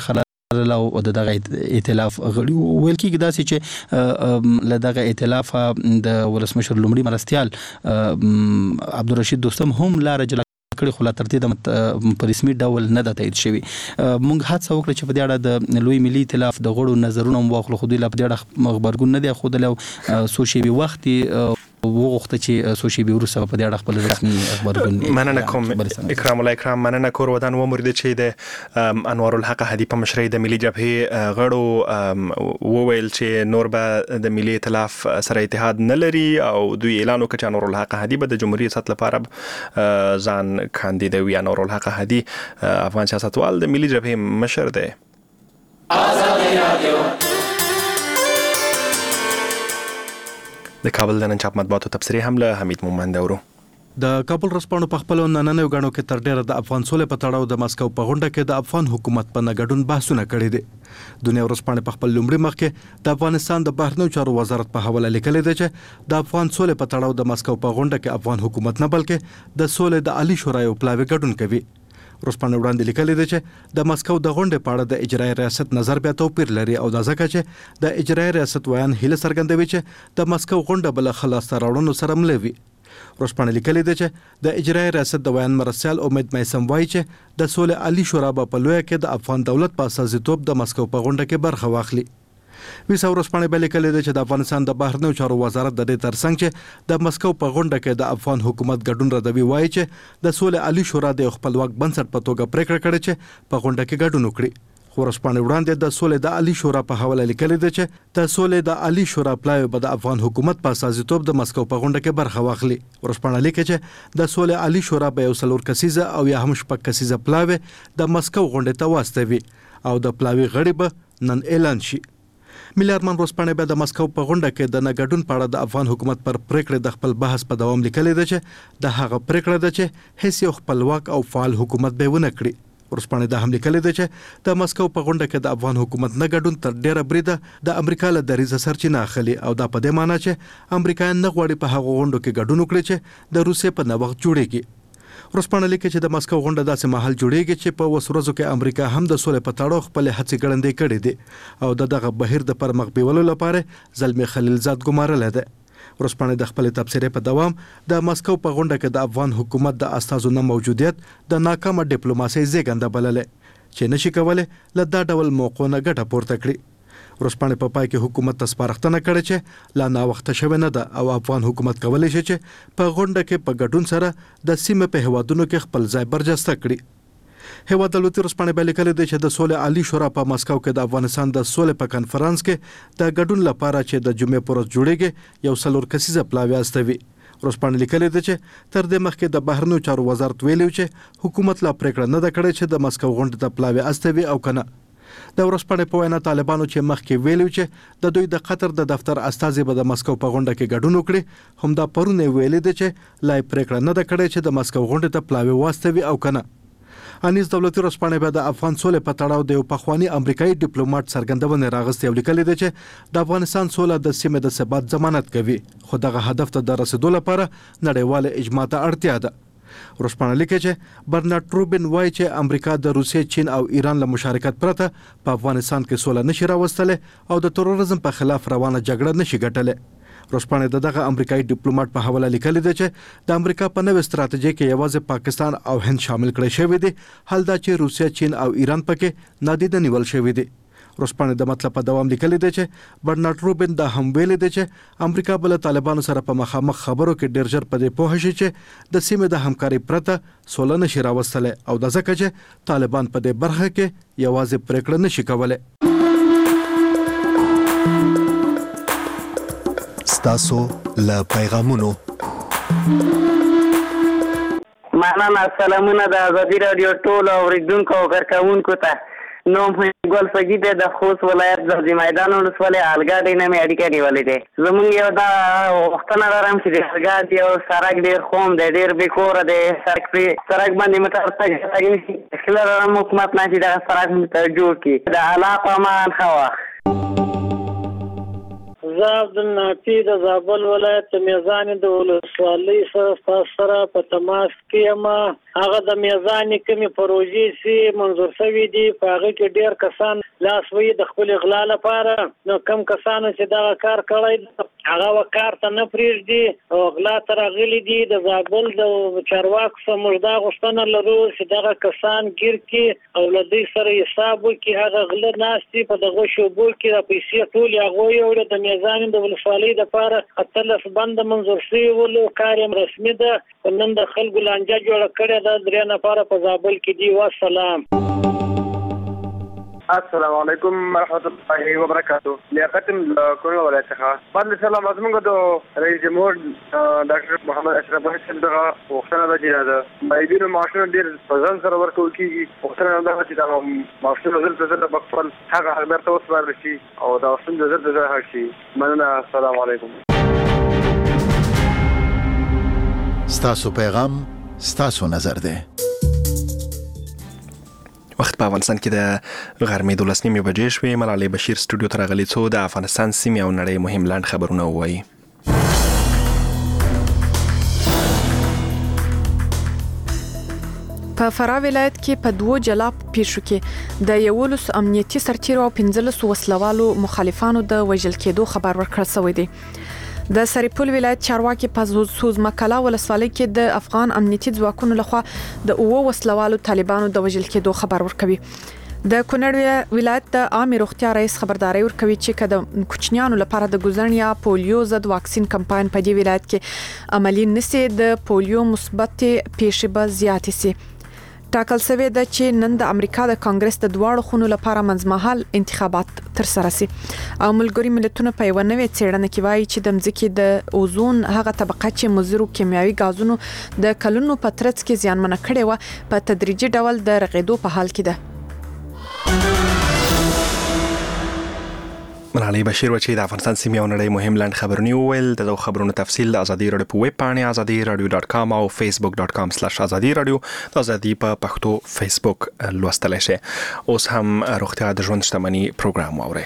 او د دغه ائتلاف غړي ویل کېږي داسې چې له دغه ائتلاف د ولسمشر لومړي مرستيال عبدالرشید دوستم هم لار جلا کړي خو لا تر دې په رسمي ډول نه د تایید شوی. موږ هڅه وکړه چې په دې اړه د لوی ملي ائتلاف د غړو نظرونه واخلو خو دوی لا په دې اړه خبرګون نه دی خو د سوشي وخت وغوښته چې سوشي وروسته په دې اړه خپل رسمي خبرګون مننه کوم اکرام الله اکرام مننه کور ودان و مرید چې د انوار الحق هدی په مشرۍ د ملي جبهه غړو وویل چې نور به د ملي ائتلاف سره اتحاد نه لري او دوی اعلان وکړ چې انوار الحق هدی به د جمهوریت ریاست لپاره ځان کاندید وي. انوار الحق هدی افغان سیاستوال د ملي جبهه مشر دی. آزادي رادیو د کابل د نن چاپ مطبوعاتو تبصرې هم له حمید مومند اورو. د کابل ورځپاڼو په خپل نننیو غاڼو کې تر ډیره د افغان سولې په تړاو د مسکو په غونډه کې د افغان حکومت په نګډون بحثونه کړي دي. دنیا ورځپاڼې په خپل لومړي مخ کې د افغانستان د بهرنیو چارو وزارت په حواله لیکلي دی چې د افغان سولې په تړاو د مسکو په غونډه کې افغان حکومت نه بلکې د سولې د عالی شورا یو پلاوی ګډون کوي. ورځپاڼې وړاندې لیکلي دی چې د مسکو د غونډې په اړه د اجرایي ریاست نظر بیا توپیر لري او دا ځکه چې د اجرایي ریاست ویان هیله څرګندوي چې د مسکو غونډه بل خلاص راوړنو سره ملوي. ورځپاڼې لیکلي دی چې د اجرایي ریاست د ویان مرستيال امید میسم وایي چې د سولې عالی شورا په لویه کې د افغان دولت په اساسیتوب د مسکو په غونډه کې برخه واخلي. ویسا ورځپاڼې بل لیکلي دی چې د افغانستان د بهرنیو چارو وزارت د دې ترڅنګ چې د مسکو په غونډه کې د افغان حکومت ګډون ردوي وایي چې د سولې عالی شورا د خپلواک بنسټ په توګه پریکړه کړې چې په غونډه کې ګډون وکړي. ورځپاڼې وړاندې د سولې د عالی شورا په حواله لیکلي دی چې د سولې د عالی شورا پلاوی به د افغان حکومت په اساسیتوب د مسکو په غونډه کې برخه واخلي. ورځپاڼه لیکي چې د سولې عالی شورا به یو څلور کسیزه او یا هم شپږ کسیزه پلاوی د مسکو غونډې ته واستوي او د پلاوی غړي به نن اعلان شي. ملي ارمان ورځپاڼې به د مسکو په غونډه کې د نګډون په اړه د افغان حکومت پر پریکړه د خپل بحث په دوام لیکلي دی چې د هغه پریکړه ده چې هیڅ یو خپلواک او فعال حکومت به ونه کړي. ورځپاڼې د هم لیکلي دی چې د مسکو په غونډه کې د افغان حکومت نګډون تر ډیره بریده د امریکا له دریزه سرچینه اخلي او دا په دې معنی چې امریکایان نه غواړي په هغه غونډو کې ګډون وکړي چې د روسیې په نوښت جوړیږي. ورځپاڼه لیکي چې د مسکو غونډه داسې مهال جوړیږي چې په وسورزو کې امریکا هم د سولې په تړاو خپل هڅې ګړندې کړې دي او د دغه بهیر د پرمخ بیولو لپاره زلمی خلیلزاد ګمارل ده. ورځپاڼه د خپل تبصرې په دوام د مسکو په غونډه کې د افغان حکومت د استازو نه موجودیت د ناکامه ډیپلوماسي زیږنده بلله چې نشي کولای له دا ډول موقعو نه ګټه پورته کړي. ورځپاڼې په پای کې حکومت ته سپارښتنه کړې چې لا نا وخت شوه نه ده او افغان حکومت کولی شي چې په غونډه کې په ګډون سره د سیمې په هوادونو کې خپل ځای برجسته کړي. هیواد دولتي ورځپاڼې بل لیکلي دی چې د سولې عالی شورا په مسکو کې د افغانستان د سولې په کنفرانس کې د ګډون لپاره چې د جمعې پر ورځ جوړیږي یو څلور کسیزه پلاوی استوي. ورځپاڼې لیکلي دی چې تر دې مخکې د بهرنیو چارو وزارت ویلي چې حکومت لا پریکړه نه ده کړې چې د مسکو غونډې ته پلاوی استوي او کنه. د ورځپاڼې په وینا طالبانو چې مخکې ویلي چې د دوی د قطر د دفتر استازي به د مسکو په غونډه کې ګډون وکړي هم دا پرونه ویلي دی چې لا پریکړه نه ده کړې چې د مسکو غونډې ته پلاوی واستوي او کنه. انیس دولتي ورځپاڼې به د افغان سولې په تړاو د یو پخوانی امریکایي ډیپلوماټ څرګندونه راغستې او لیکلي دی چې د افغانستان سوله د سیمې د ثبات ضمانت کوي خو دغه هدف ته د رسیدو لپاره نړیوال اجماع ته اړتیا ده. ورځپاڼه لیکي چې برنارد روبین وایي چې امریکا د روسیې، چین او ایران له مشارکت پرته په افغانستان کې سوله نشي راوستلې او د تروریزم په خلاف روانه جګړه نشي ګټلې. ورځپاڼه د دغه امریکایي ډیپلوماټ په حواله لیکلي دی چې د امریکا په نوې ستراتیژي کې یوازې پاکستان او هند شامل کړي شوی دي، حال دا چې روسیه، چین او ایران پکې نادیده نیول شوی دي. ورځپاڼه د مطلب په دوام لیکلي دی چې برنارد روبین دا هم ویلي دی چې امریکا بل طالبانو سره په مخامخ خبرو کې ډیر ژر په دې پوه شي چې د سیمې د همکاري پرته سوله نشي راوستلې او د ځکه چې طالبان په دې برخه کې یوازې پریکړه نشي کولای. ستاسو له پیغامونو مننه. سلامونه د ازادي رادیو ټول اوریدونکو او کارکونکو ته. نوم ګل فجید د خوست ولایت د میدان ولسوالۍ الګاډي نه مې اړیکه نیولې ده. زمونږ یو دا وختونه لرم چې د الګاډي یو سړک ډېر خوم دی، ډېر بې کوره دی. سړک پرې سړک باندې موټر تګ تګ نشي. هیله لرم حکومت نه چې دغه سړک جوړ کړي. د الله په امان ښه وخت. زه عبدالنافي د زابل ولایت میزان د ولسوالۍ سره سره په تماس کې یم. هغه د میزان کومې پروژې چې منظور شوي دي په هغه کې ډېر کسان لاس وهي د خپل اغلا لپاره. نو کم کسانو چې دغه کار کړی هغه کار ته نه پرېږدي او اغلا ته راغلي دي. د زابل د چارواکو څخه موږ دا غوښتنه لرو چې دغه کسان ګیر کړي او له دوی سره حساب وکړي. هغه غله ناست دي په دغه شوبو کې د پیسې ټولې هغوی یوړې د میزان د ولسوالۍ دپاره اتلس بنده منظور شوي ولو. کار یې رسمي ده خو نن د خلکو لانجه جوړه کړې ده. درې نفره په زابل کې دي. والسلام. السلام علیکم ورحمۃ اللہ وبرکاتہ. لیاقت کورنه ولایت څخه باندې سلام زموږ د رئیس جمهور ډاکټر محمد اشرف غنی صاحب دغه وختونه د جنازه مایبینو معاشونه ډیر ځان سره ورکول کیږي. وختونه دا چې دا معاشونه زل زل په خپل هغه هغه ته وسپارل شي او دا وختونه زل زل هر شي. مننه. السلام علیکم. ستاسو پیغام ستاسو نظر ده. وخت په افغانستان کې د غرمې دولس نیمې بجې شوې. ملالۍ بشیر سټوډیو ته راغلې څو د افغانستان سیمې او نړۍ مهم لاند خبرونه ووایي. په فراه ولایت کې په دوو جلا پیښو کې د یولس امنیتي سرتیرو او پنځلس وسلوالو مخالفانو د وژل کېدو خبر ورکړل شوی دی. د سرپل ولایت چارواکي په سوزمکلا ولسوالۍ کې د افغان امنیتي ځواکونو لخوا د اوو وسلوالو طالبانو د وژل کېدو خبر ورکوي. د کونړ ولایت د عامه روغتیا رئیس خبرداري ورکوي چې کله کوچنیانو لپاره د ګوزن یا پولیو ضد واکسین کمپاین په دې ولایت کې عملی نشي د پولیو مثبت پیښې به زیات شي. ټاکل شوی ده چې نن د امریکا د کانګرس د دواړو خونو لپاره منځمهال انتخابات تر سره شي. او ملګری ملتونه په یو نوې څېړنه کې وایي چې د ځمکې د اوزون هغه طبقه چې مضرو کیمیاوي غازونو د کلونو په ترڅ کې زیانمنه کړې و په تدریجي ډول د رغېدو په حال کې ده. ملالۍ بشیر و چې د افغانستان سیمې او نړۍ مهم لاند خبرونه وویل. د خبرونو تفصیل د ازادي رادیو په ویب پاڼې ازادي رادیو ډاټ کام او فیسبوک ډاټ کام سلاش ازادي رادیو د ازادي په پښتو فیسبوک لوستلی شئ. اوس هم روغتیا د ژوند شتمني پروګرام واورئ.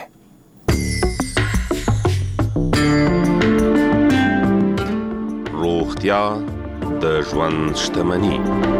روغتیا د ژوند شتمني.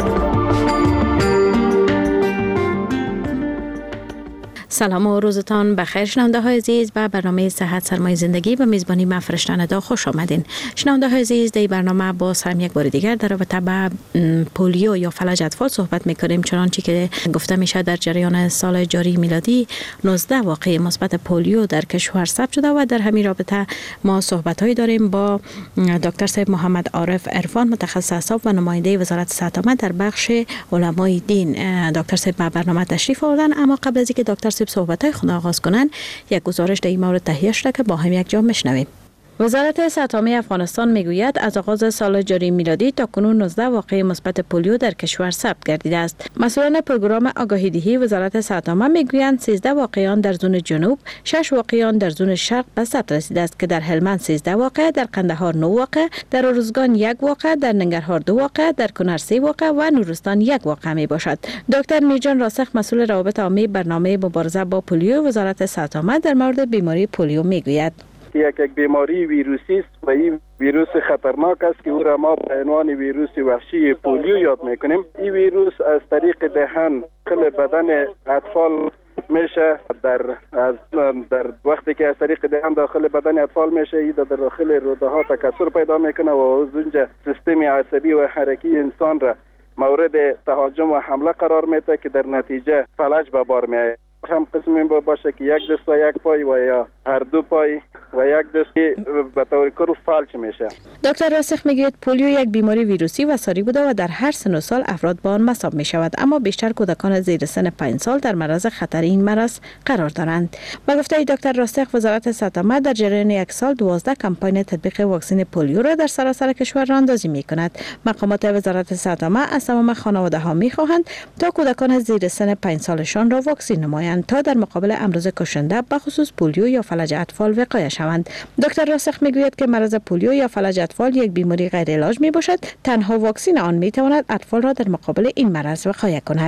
سلام و روزتان بخیر شنونده های عزیز به برنامه صحت سرمایه زندگی به میزبانی من فرشته ندا خوش آمدین. شنونده های عزیز در برنامه باز هم یک بار دیگر در رابطه با پولیو یا فلج اطفال صحبت میکنیم. چنانچه که گفته میشه در جریان سال جاری میلادی نوزده واقعه مثبت پولیو در کشور ثبت شده و در همین رابطه ما صحبت هایی داریم با دکتر صاحب محمد عارف عرفان متخصص اعصاب و نماینده وزارت صحت عامه در بخش علمای دین. دکتر صاحب به برنامه تشریف آوردن، اما قبل از اینکه دکتر صحبت‌های خود آغاز کنند یک گزارش در این مورد تهیه شده که با هم یک جا میشنویم. وزارت صحت عامه افغانستان میگوید از آغاز سال جاری میلادی تا کنون نوزده واقعه مثبت پولیو در کشور ثبت گردیده است. مسئولان پروگرام آگاهی دهی وزارت صحت عامه میگویند سیزده واقعیان در زون جنوب، شش واقعیان در زون شرق به ثبت رسیده است که در هلمند سیزده واقعه، در قندهار نه واقعه، در ارزگان یک واقعه، در ننگرهار دو واقعه، در کنر سه واقعه و نورستان یک واقعه می باشد. دکتر میرجان راسخ مسئول روابط عامه برنامه مبارزه با پولیو وزارت صحت عامه در مورد بیماری پولیو میگوید. یک یک بیماری ویروسی است و این ویروس خطرناک است که او را ما به عنوان ویروس وحشی پولیو یاد میکنیم. این ویروس از طریق دهان داخل بدن اطفال میشه، در از در وقتی که از طریق دهان داخل بدن اطفال میشه، این در داخل روده ها تکثر پیدا میکنه و از اونجا سیستم عصبی و حرکی انسان را مورد تهاجم و حمله قرار میده که در نتیجه فلج به بار میآید. هم قسمی باشه که یک دست و یک پای و یا هر دو پای و یک دست به طور کل فلج میشه. دکتر راسخ میگوید پولیو یک بیماری ویروسی و ساری بوده و در هر سن و سال افراد با آن مصاب می شود، اما بیشتر کودکان زیر سن پنج سال در معرض خطر این مرض قرار دارند. با گفته دکتر راسخ وزارت صحت عامه در جریان یک سال دوازده کمپاین تطبیق واکسن پولیو را در سراسر کشور راندازی می کند. مقامات وزارت صحت عامه از تمام خانواده ها می خواهند تا کودکان زیر سن پنج سالشان را واکسین نمایند تا در مقابل امراض کشنده به خصوص پولیو یا فلج اطفال وقایه شوند. دکتر راسخ میگوید که مرض پولیو یا فلج اطفال یک بیماری غیر علاج می باشد. تنها واکسن آن می تواند اطفال را در مقابل این مرض وقایه کند.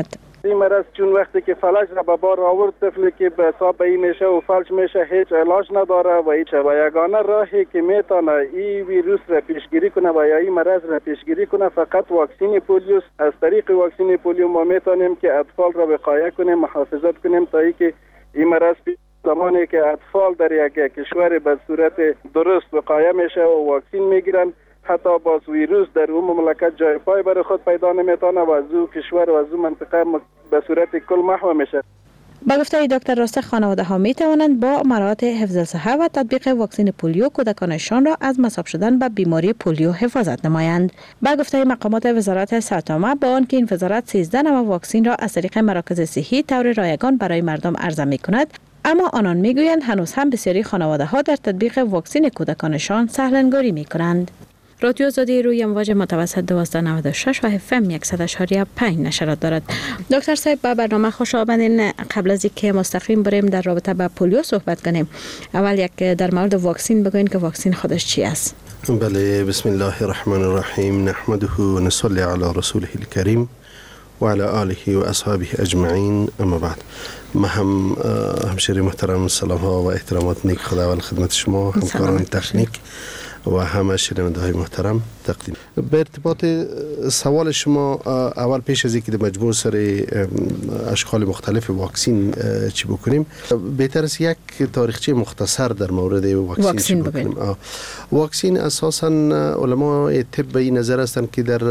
این مرض چون وقتی که فلج را به بار آورد، طفلی که به حساب این میشه و فلج میشه هیچ علاج نداره و هیچ و یگانه راهی که میتونه این ویروس را پیشگیری کنه و یا این مرض را پیشگیری کنه فقط واکسین پولیو. از طریق واکسین پولیو ما میتونیم که اطفال را وقایه کنیم، محافظت کنیم تا اینکه این مرض زمانی که اطفال در یک کشور به صورت درست وقایه میشه و واکسین میگیرن، حتی باز ویروس در اون مملکت جای پای برای خود پیدا نمیتونه و از او کشور و از او منطقه به صورت کل محو میشه. با گفته دکتر راسته، خانواده ها می توانند با مراعات حفظ الصحه و تطبیق واکسن پولیو کودکانشان را از مصاب شدن به بیماری پولیو حفاظت نمایند. با گفته مقامات وزارت صحت عامه، با آنکه این وزارت سیزده نوع واکسن را از طریق مراکز صحی طور رایگان برای مردم عرضه می کند، اما آنان میگویند هنوز هم بسیاری خانواده ها در تطبیق واکسن کودکانشان سهلنگاری می کنند. رادیو آزادی روی امواج متوسط دوازده نود و شش و اف ام صد و شش و پنج نشرات دارد. دکتر صاحب، با برنامه خوش آمدین. قبل از اینکه مستقیم بریم در رابطه با پولیو صحبت کنیم، اول یک در مورد واکسن بگوین که واکسن خودش چی است؟ بله، بسم الله الرحمن الرحیم، نحمده و نصلی علی رسوله الکریم و علی آله و اصحابه اجمعین، اما بعد. ما هم همشهری محترم، سلام ها و احترامات نیک خداوند خدمت شما، همکاران تکنیک و همه شنونده های محترم تقدیم. به ارتباط سوال شما، اول پیش از اینکه در مجموع سر اشکال مختلف واکسین چی بکنیم، بهتر است یک تاریخچه مختصر در مورد واکسین, واکسین چی بکنیم. واکسین اساساً علماء طب به این نظر هستند که در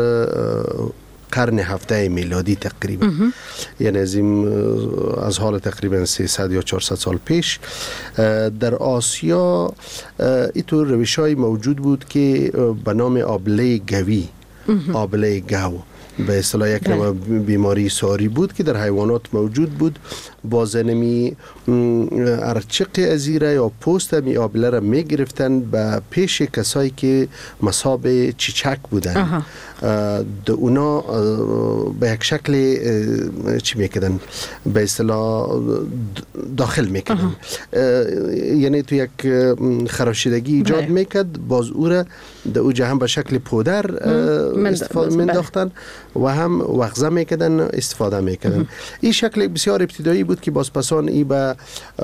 قرن هفته میلادی تقریبا، یعنی از این از حال تقریبا سیصد یا چهارصد سال پیش در آسیا اینطور روش‌های موجود بود که به نام آبله گوی، آبله گو به اصطلاح یک نوع بیماری ساری بود که در حیوانات موجود بود. بازنمی ارچق ازیره یا پوست می آبله را می گرفتن به پیش کسایی که مصاب چیچک بودن، ده اونا به یک شکل چی میکردن، به اصطلاح داخل میکردن، یعنی تو یک خراشیدگی ایجاد میکرد، باز او را در او جهان به شکل پودر استفاده مینداختن و هم وغزه میکردن استفاده میکردن. این شکل بسیار ابتدایی بود که باز پسان ای به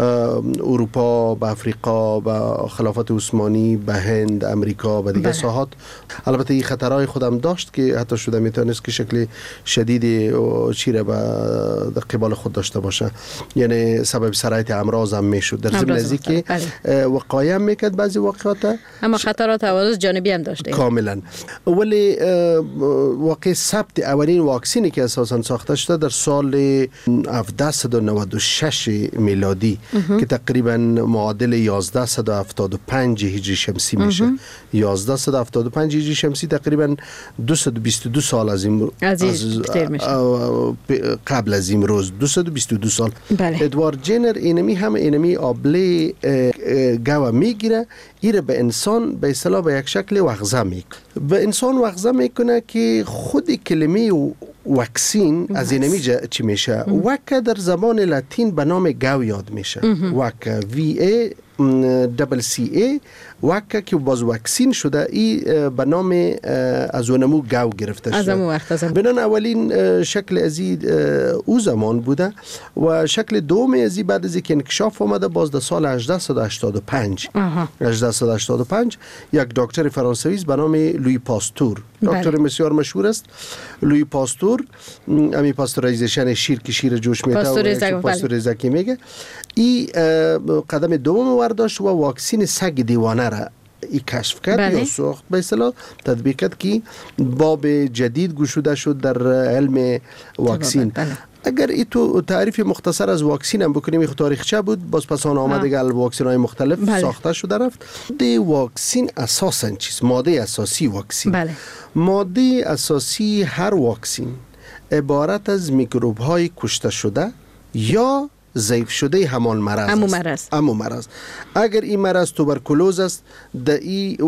اروپا، به افریقا، به خلافت عثمانی، به هند، امریکا و دیگر ساحات، البته این خطرهای خودم داشت که حتی شده میتونست که شکل شدید چیره به قبال خود داشته باشه، یعنی سبب سرایت امراض هم میشد. در ضمن ازی که وقایع میکرد بعضی واقعات، اما خطرات عوارض جانبی هم داشته کاملا. ولی واقع ثبت اولین واکسینی که اساسا ساخته شده در سال هفتصد و نود و شش میلادی که تقریبا معادل یازده هفتاد و پنج هجری شمسی میشه. یازده هفتاد و پنج هجری شمسی تقریبا دویست و بیست و دو سال از این از قبل از این روز دویست و بیست و دو سال. بله. ادوارد جینر اینمی هم اینمی آبله گاو میگیره، ایره به انسان به اصطلاح به یک شکل وغزه میکنه، به انسان وغزه میکنه که خود کلمه واکسین از اینمی چی میشه؟ وکا در زبان لاتین به نام گاو یاد میشه، وکا وی ای دبل سی ای، وکا که باز واکسین شده ای به نام از اونمو گاو گرفته شده. از اون وقت از بنان اولین شکل ازی او زمان بوده و شکل دوم ازی بعد از اینکه انکشاف آمده باز در سال هجده هشتاد و پنج هجده هشتاد و پنج یک دکتر فرانسوی به نام لوی پاستور، دکتر بسیار مشهور است، لوی پاستور، امی پاستوریزیشن شیر که شیر جوش میده و پاستوریزاکی میگه، ای قدم دوم ورداشت و واکسین سگ دیوانه را ای کشف کرد. بله. یا ساخت به اصطلاح تطبیق کرد که باب جدید گشوده شد در علم واکسین. بله. اگر ای تو تعریف مختصر از واکسین هم بکنیم، این تاریخچه بود، باز پس آن آمده گل واکسین های مختلف بله. ساخته شده رفت. دی واکسین اساساً چیز ماده اساسی واکسین. بله. ماده اساسی هر واکسین عبارت از میکروب های کشته شده یا ضعیف شده همان مرض همون است مرض همون مرض اگر این مرض توبرکولوز است در این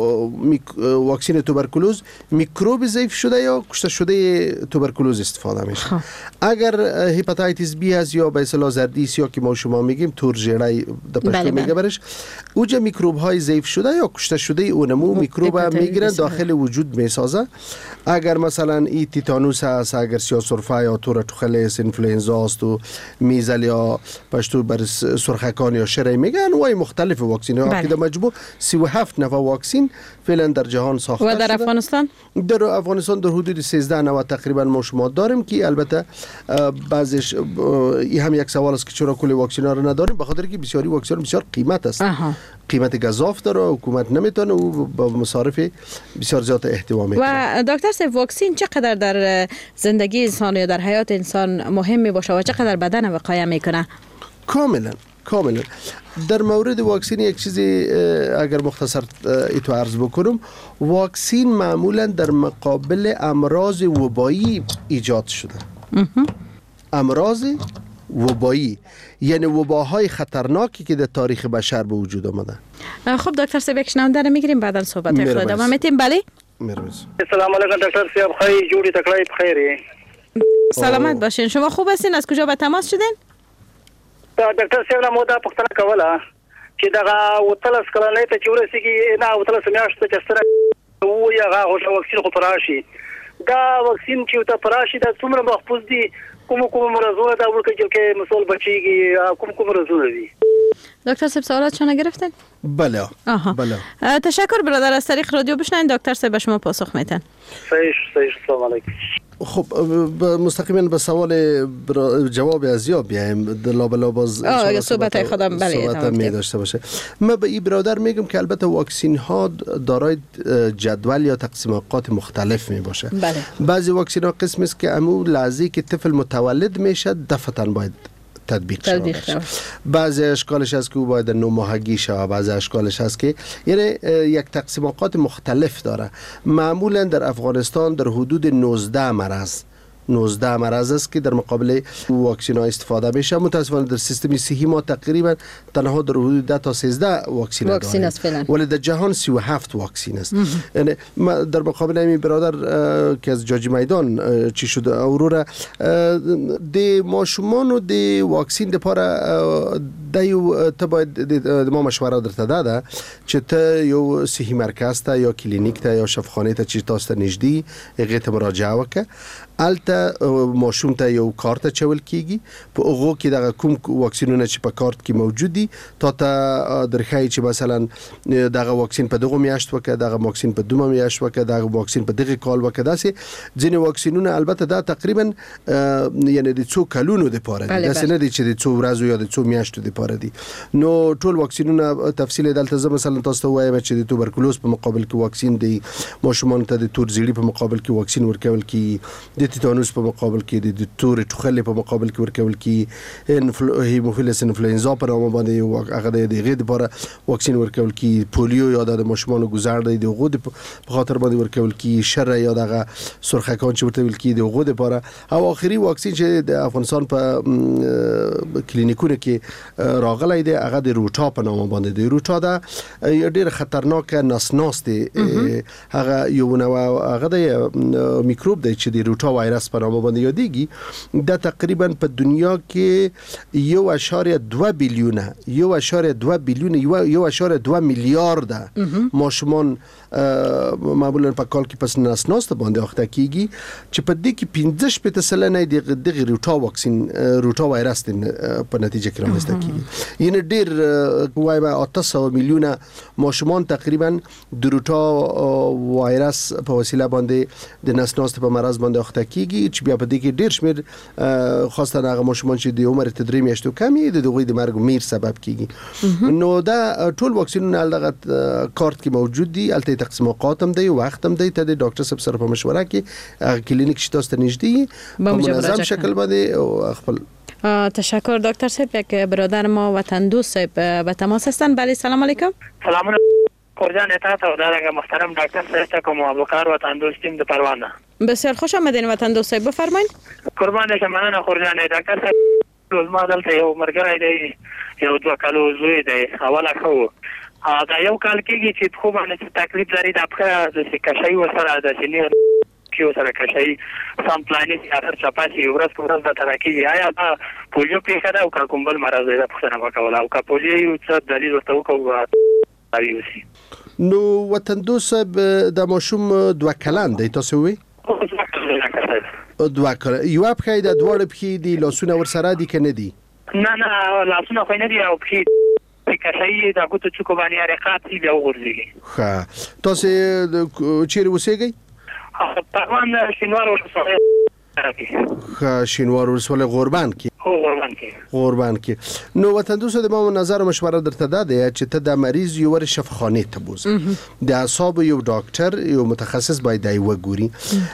واکسین توبرکولوز میکروب ضعیف شده یا کشته شده توبرکولوز استفاده میشه. اگر هپاتیتیس بی است یا به اصطلاح زردیس یا که ما شما میگیم تور ژیړی د پښتو میگه برش اوجه میکروب های ضعیف شده یا کشته شده اونمو میکروب میگیرن داخل وجود میسازه. اگر مثلا این تیتانوس است، اگر سیاه‌سرفه یا تور توخلس، انفلوئنزا است و میزل یا پشتو بر سرخکان یا شری میگن وای مختلف واکسین ها که در مجموع سی و هفت نوع واکسین فعلا در جهان ساخته شده. و در افغانستان در افغانستان در حدود سیزده نوع تقریبا ما شما داریم که البته بعضیش این هم یک سوال است که چرا کل واکسین ها رو نداریم، به خاطر که بسیاری واکسین بسیار قیمت است. آها. قیمت گزاف داره، حکومت نمیتونه او با مصارف بسیار زیاد احتوا میکنه. و دکتر صاحب واکسین چقدر در زندگی انسان یا در حیات انسان مهم می باشه و چقدر بدن وقایع میکنه؟ کاملا کاملا در مورد واکسین یک چیزی اگر مختصر ایتو عرض بکنم، واکسین معمولا در مقابل امراض وبایی ایجاد شده. امراض وبایی یعنی وباهای خطرناکی که در تاریخ بشر به وجود آمده. خب دکتر صاحب یک شنونده رو میگیریم بعدا صحبت خود ادامه میدیم. بله مرسی. السلام علیکم دکتر صاحب، خیلی جوری تکلیف بخیری. سلامت باشین. شما خوب هستین؟ از کجا به تماس شدین؟ دکتر صاحب مو دا پښتنه کوله چې دغه وتلس کلنې ته چې ورسیږي نه وتلس میاشتې چې سره و یا هغه واکسین خو پراشي دا واکسین چې ته پراشي دا څومره محفوظ دي؟ کوم کوم مرزونه دا ورکه چې مسول بچيږي کوم کوم مرزونه دي؟ دکتر صاحب سوالاتشون گرفتن؟ بله. آها. بله. تشکر برادر، از طریق رادیو بشنوین دکتر صاحب به شما پاسخ میدن. صحیح صحیح. سلام علیکم. خب مستقیما به سوال جواب از یا بیایم لابلا باز آه صحبت خودم بله صحبت می داشته باشه. من به این برادر میگم که البته واکسین ها دارای جدول یا تقسیم اوقات مختلف می باشه. بله. بعضی واکسین ها قسم است که امو لحظه‌ای که طفل متولد میشه دفعتاً باید تطبیق شود. بعضی اشکالش هست که او باید نو ماهگی شود، بعضی اشکالش هست که یعنی یک تقسیم اوقات مختلف داره. معمولا در افغانستان در حدود نوزده مرض نوزده مرض است که در مقابل واکسین ها استفاده میشه. متاسفانه در سیستم صحی ما تقریبا تنها در حدود ده تا سیزده واکسین واکسین است فعلا، ولی در جهان سی و هفت واکسین است. یعنی در مقابل این برادر که از جاجی میدان چی شده اورورا د ماشومان و د واکسین د پاره دیو ته باید ما مشوره درته داده چې ته یو صحی مرکز ته یا کلینیک ته یا شفاخانه ته چې تاسو ته نږدې هغه ته مراجعه وکړه. البته ماشوم ته یو کارت چول کیږي په هغه کې دغه کوم واکسینونه چې په کارت کې موجود دي تا ته درخای چې مثلا دغه واکسین په دغه میاشت وکړه، دغه واکسین په دومره میاشت وکړه، دغه واکسین په دغه کال وکړه. داسې ځینې واکسینونه البته دا تقریبا یعنی د څو کلونو لپاره دي، داسې نه دي چې د څو ورځو یا د څو میاشتو لپاره دي. نو ټول واکسینونه تفصیل دلته زه مثلا تاسو ته وایم چې د توبرکلوز په مقابل کې واکسین دی، ماشومان ته د تور زیړي په مقابل کې واکسین ورکول کی، د تیتانوس په مقابل کې د تور ټوخلې په مقابل کې ورکول کی، هیموفیلس انفلوئنزا په نامه باندې هغه د دغه لپاره واکسین ورکول کی، پولیو یا د ماشومان گذر دی دغه په خاطر باندې ورکول کی، شر یا دغه سرخکان چې ورته ویل کی دغه لپاره. او اخري واکسین چې د افغانستان په کلینیکونو کې راغلی دی هغه د روټا په نامه باندې دی. روټا دا ډیر خطرناک نسناس دی، هغه یو نوع هغه د میکروب دی چې د روټا وایرس په نامه باندې یادېږي. دا تقریبا په دنیا کې یو اشاریه دوه بیلیونه یو اشاریه دوه بیلیونه یو اشاریه دوه میلیارد ماشومان معمولا په کال کې پس نسناس ته باندې اخته کیږي چې په دې کې پنځه شپږ سلنه د دغه روټا واکسین روټا وایرس په نتیجه کې رامنځته کیږي. یعنی ډیر وایم اته سوه میلیونه ماشومان تقریبا د روټا وایرس په وسیله باندې د نسناس په مرض باندې اخته کیږي چې بیا په دې کې ډیر شمیر خاصه هغه ماشومان چې د عمر تدری میاشتو کمی د دغه د مرګ میر سبب کیږي. نو دا ټول واکسینونه دغه کارت کې موجود دي، البته تقسیم اوقات هم دی، وخت هم دی، ته د ډاکټر صاحب سره په مشوره کې کلینیک چې تاسو ته نږدې په منظم شکل باندې خپل. تشکر دکتر صاحب. یک برادر ما وطن دوست صاحب به تماس هستن. بله سلام علیکم. سلام علیکم قرجان اطاعت و دارنگه محترم دکتر صاحب تکم و ابوکار وطن دوستیم در پروانه. بسیار خوش آمدین وطن دوست صاحب، بفرمایید. قربان شما نه قرجان دکتر صاحب ما دلته یو مرګرای دی یو دوه کالو زوی دی اوله خو دا یو کال کېږي چې خو باندې تکلیف لري د افکار د کشای وسره د سینې کیو سره کشای سم پلانې اخر چپاسي ورځ ورځ د ترکیه آیا دا پولیو پیښه ده او کوم بل مرض دی په څنګه وکول او کا پولیو یو څه دلیل ورته وکړو. نو وطن دوست د ماشوم دوه کلن دی تاسو وی دوه کلن یو په د دوړ په دی لاسونه ور سره دی کنه دی نه نه لاسونه خو نه دی او په کشای دا کوته چکو باندې حرکت دی او ورځي. ښه تاسو چیرې وسیږئ؟ طبعا شینوار ولسوالۍ ښه شینوار ولسوالۍ غوربند کې هو غوربند کې غوربند کې. نو وطن دوست د ما نظر او مشوره درته ده چې ته د مریض یو ور شفاخانه ته بوز د اعصاب یو ډاکټر یو متخصص باید دی وګوري.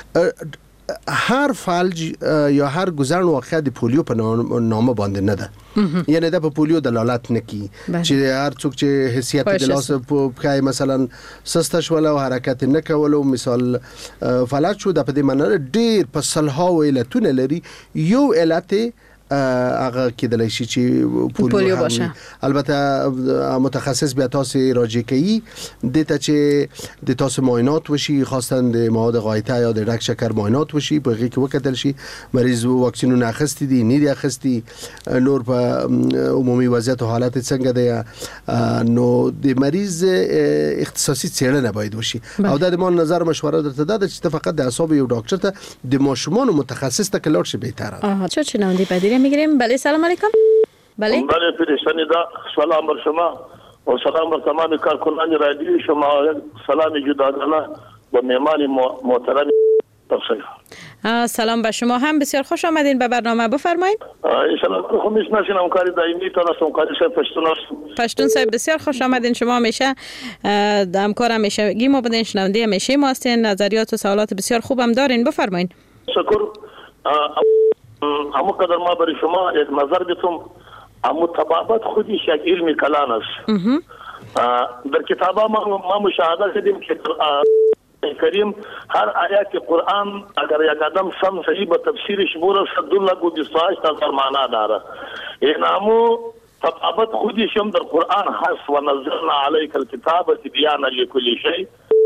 هر فلج یا هر گذرن واقع د پولیو په نامه باندې نه ده، یعنی د په پولیو دلالت نه کی چې هر څوک چې حیثیت د لاس په مثلا سسته شول او حرکت نه کول او مثال فلج شو د په دې معنی ډیر په صلها ویلتونه لري. یو علت هغه کېدلی شي چې پولیو باشه. البته متخصص بیا تاسو راجع کوي د ته چې د تاسو معاینات وشي، خاصتا د مواد غایطه یا د رگ شکر معاینات وشي، په هغه کې وکتل شي مریض واکسینونه اخیستی دي نه دي اخیستی، نور په عمومي وضعیت او حالت څنګه دی. نو د مریض اختصاصي څېړنه باید وشي او دا د ما نظر مشوره درته ده چې فقط د اعصاب یو ډاکټر ته د ماشومان متخصص ته کلاړ شي بهتره. آها چه چه نوندی پدیره میگیریم. بله سلام علیکم. بله بله پیرشانی دا سلام بر شما و سلام بر تمام کارکنان رادیو شما، سلام جداگانه و مهمان محترم تفسیر. سلام به شما هم، بسیار خوش آمدین به برنامه، بفرمایید. ان شاء الله خو میشناسین همکاری دائمی تا همکاری صاحب پشتون است. پشتون صاحب بسیار خوش آمدین. شما همیشه د همکار همیشگی ما بودین، شنونده همیشه ما هستین، نظریات و سوالات بسیار خوبم دارین، بفرمایید. شکر. همو قدر ما برای شما یک نظر بیتم، همو طبابت خودش یک علم کلان است. در کتابا ما, ما مشاهده کردیم که کریم هر آیات قرآن اگر یک آدم سم صحیح به تفسیرش بوره صدالله گو بیست و هشت هزار معنا داره. این همو طبابت خودش هم در قرآن هست و نزلنا علیک الکتاب تبیانا لکل شیء.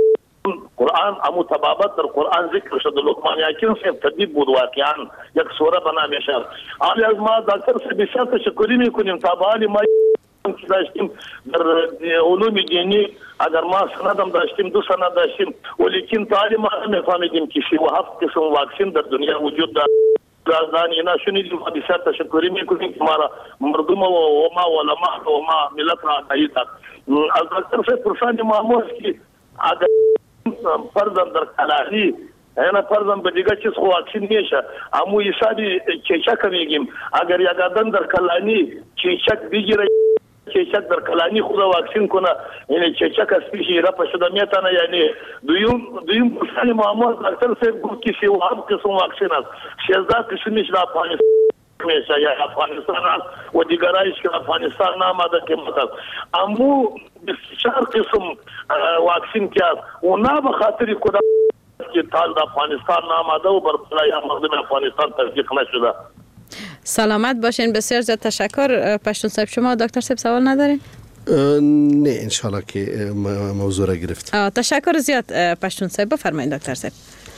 قرآن امو تبابت در قرآن ذکر شد. لقمان حکیم صاحب تدبیر بود واقعا یک سوره بنام شد. علی از ما دکتر صاحب بسیار تشکری میکنیم تا به حال ما داشتیم در علوم دینی، اگر ما سندم داشتیم دو سند داشتیم ولیکن تعلیم ما نفهمیدیم که سی و هفت قسم واکسین در دنیا وجود دارد. رازدان اینا شنیدیم و بسیار تشکری میکنیم که ما مردم و ما علما و ما ملت را آگاهی داد. از دکتر صاحب پرسان معمول که اگر فرضاً در کلاهی اینا فرضاً به دیگه چیز خو واکسین میشه، امو حسابی چیچک میگیم اگر یک آدم در کلانی چیچک بگیره، چیچک در کلانی خود واکسین کنه، یعنی چیچک اسپیشی رفع شده میتونه. یعنی دویم دویم پرسان معمول دکتر صاحب گفت که سی و هفت قسم واکسین است، سیزده قسمش در افغانستان میشه یا افغانستان است و دیگرایش که افغانستان نامده که مثلا امو بسیار قسم واکسین کرد و نه به خاطر کدام که تال در افغانستان نامده و بر پلای مردم افغانستان تصدیق نشده. سلامت باشین، بسیار زیاد تشکر. پشتون صاحب شما دکتر صاحب سوال ندارین؟ نه انشالله که موضوع را گرفت. تشکر زیاد پشتون صاحب، بفرمایید دکتر صاحب.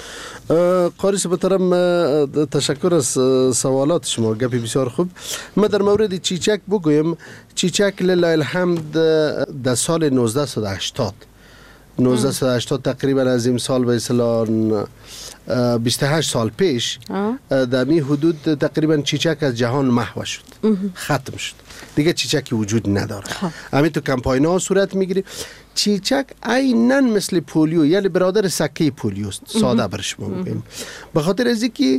قاری محترم تشکر از سوالات شما، گپی بسیار خوب. من در مورد چیچک بگویم. چیچک لله الحمد در سال نوزده و هشتاد نوزده و هشتاد تقریبا از این سال به اصطلاح بیست و هشت سال پیش در می حدود تقریبا چیچک از جهان محو شد، ختم شد دیگه، چیچکی وجود نداره. همین تو کمپاین ها صورت میگیره. چیچک عیناً مثل پولیو، یعنی برادر سکه پولیوست، ساده برش میگیم. به خاطر از اینکه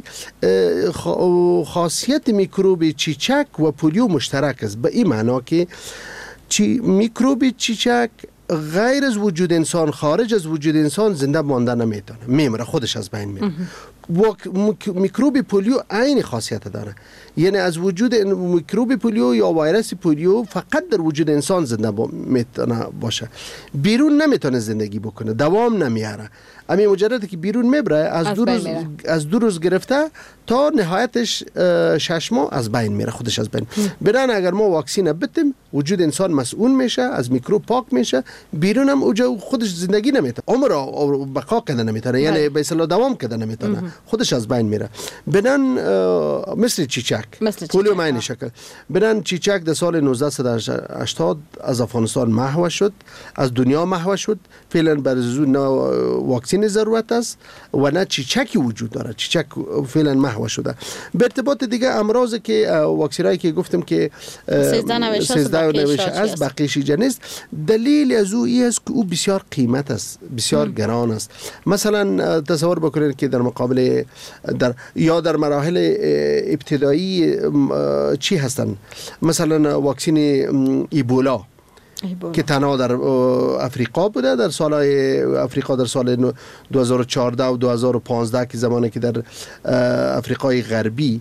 خاصیت میکروب چیچک و پولیو مشترک است، به این معنا که چی میکروب چیچک غیر از وجود انسان، خارج از وجود انسان زنده مانده نمیتونه، میمره، خودش از بین میره. میکروب پولیو عین خاصیت داره، یعنی از وجود میکروب پولیو یا ویروس پولیو فقط در وجود انسان زنده با میتونه باشه، بیرون نمیتونه زندگی بکنه، دوام نمیاره. همین مجرد که بیرون میبره از دو روز از دو روز گرفته تا نهایتش شش ماه از بین میره، خودش از بین. برن اگر ما واکسین بتیم وجود انسان مسئول میشه، از میکروب پاک میشه، بیرون هم اوجا خودش زندگی نمیتونه، عمر و بقا کده نمیتونه، یعنی به اصطلاح دوام کده نمیتونه، خودش از بین میره. بنان مثل چیچک پولیو ماین شکل بنان چیچک در سال نوزده هشتاد از افغانستان محو شد، از دنیا محو شد. فعلا برای نه واکسین ضرورت است و نه چیچکی وجود داره، چیچک فعلا محو شده. به ارتباط دیگه امراضی که واکسینایی که گفتم که سیزده نوشته از بقیه شیجه نیست، دلیل از او این است که او بسیار قیمت است، بسیار گران است. مثلا تصور بکنید که در مقابل در یا در مراحل ابتدایی چی هستن، مثلا واکسین ایبولا که تنها در افریقا بوده، در سالهای افریقا در سال دو هزار و چهارده و دو هزار و پانزده که زمانی که در افریقای غربی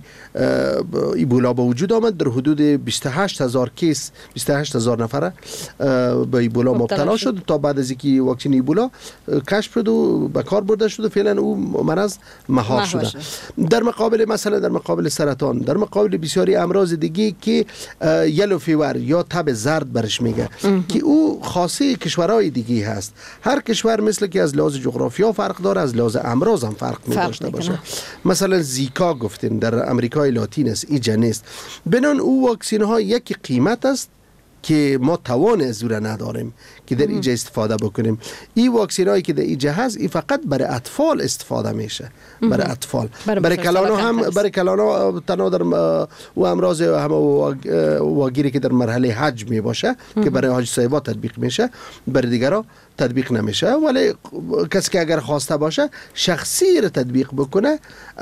ایبولا به وجود آمد، در حدود بیست و هشت هزار کیس بیست و هشت هزار نفر به ایبولا مبتلا شد تا بعد از اینکه واکسن ایبولا کشف شد و به کار برده شد، فعلا او مرض مهار شده. در مقابل مثلا در مقابل سرطان، در مقابل بسیاری امراض دیگه که یلو فیور یا تب زرد برش میگه که او خاصه کشورهای دیگه هست. هر کشور مثل که از لحاظ جغرافیا فرق داره، از لحاظ امراض هم فرق می داشته باشه. مثلا زیکا گفتین در امریکای لاتین است، ایجا نیست. بنان او واکسین ها یک قیمت است که ما توان از او را نداریم که در اینجا استفاده بکنیم. این واکسین هایی که در اینجا هست این فقط برای اطفال استفاده میشه، برای اطفال. برای کلانا هم برای کلانا تنها در و امراض هم واگیری که در مرحله حج می باشه که برای حاج صاحبا تطبیق میشه، برای دیگرها تطبیق نمیشه. ولی کسی که اگر خواسته باشه شخصی را تطبیق بکنه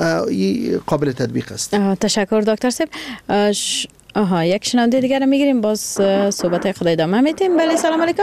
قابل تطبیق است. تشکر دکتر صاحب. آها یک شنونده دیگر رو میگیریم، باز صحبت خود ادامه میدیم. بله سلام علیکم.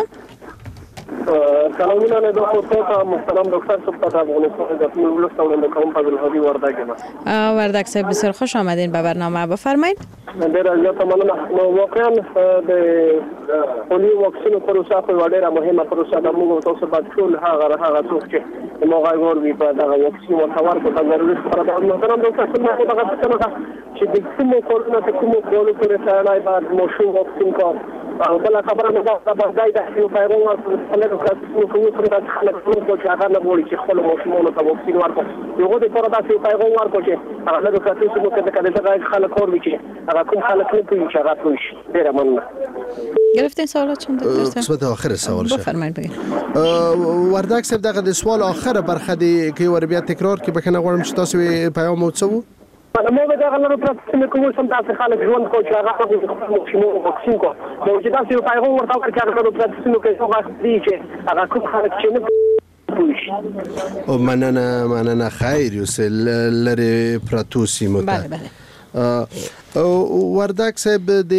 سلامونه له دوستان محترم دکتر صاحب افغانستان د ولس تولنده کوم فضل هادي وردک ما وردک صاحب بسیار خوش آمدین به برنامه. بفرمایید. ډیر زیاته مننه. واقعا د پولیو واکسین پروسه په ډیره مهمه پروسه ده. موږ تاسو باید ټول هغه هغه څوک چې موږ غواړو په دغه واکسین ورکول په ضروري خبره ده. محترم دکتر صاحب دغه څه چې د کومو کورونه ته کومو کولو پورې سره باید مشروع واکسین کا او بل خبره نه ده باید د یو پیغام ورسره نو کوم څه د خلک ټول چې هغه نه وړي چې خپل ماشومان ته واکسین ورکړي. یو د پاره داسې پیغام ورکړي چې هغه د کاتو څه مو کده کده خلک اور وي چې هغه کوم خلک نه کوي چې هغه کوي. ډیر مننه. گرفتین سوالاتون دکتر صاحب؟ قسمت آخر سوال شه. بفرمایید بگید. وردک صاحب دغه د سوال آخر برخه دی که ور بیا تکرار کې بکنه غواړم چې تاسو پیغام مو څه وو؟ ما به دغه لپاره پراتسمه کوم سم تاسو خلک ژوند کو چې هغه خپل ماشومان واکسین کو. نو چې تاسو یو پیغام ورته ورکړئ چې هغه پراتسمه کوي هغه دی چې هغه کوم خلک چې نه او مننه مننه خیر یوسل لری پراتوسی مت. بله بله. وردک صاحب د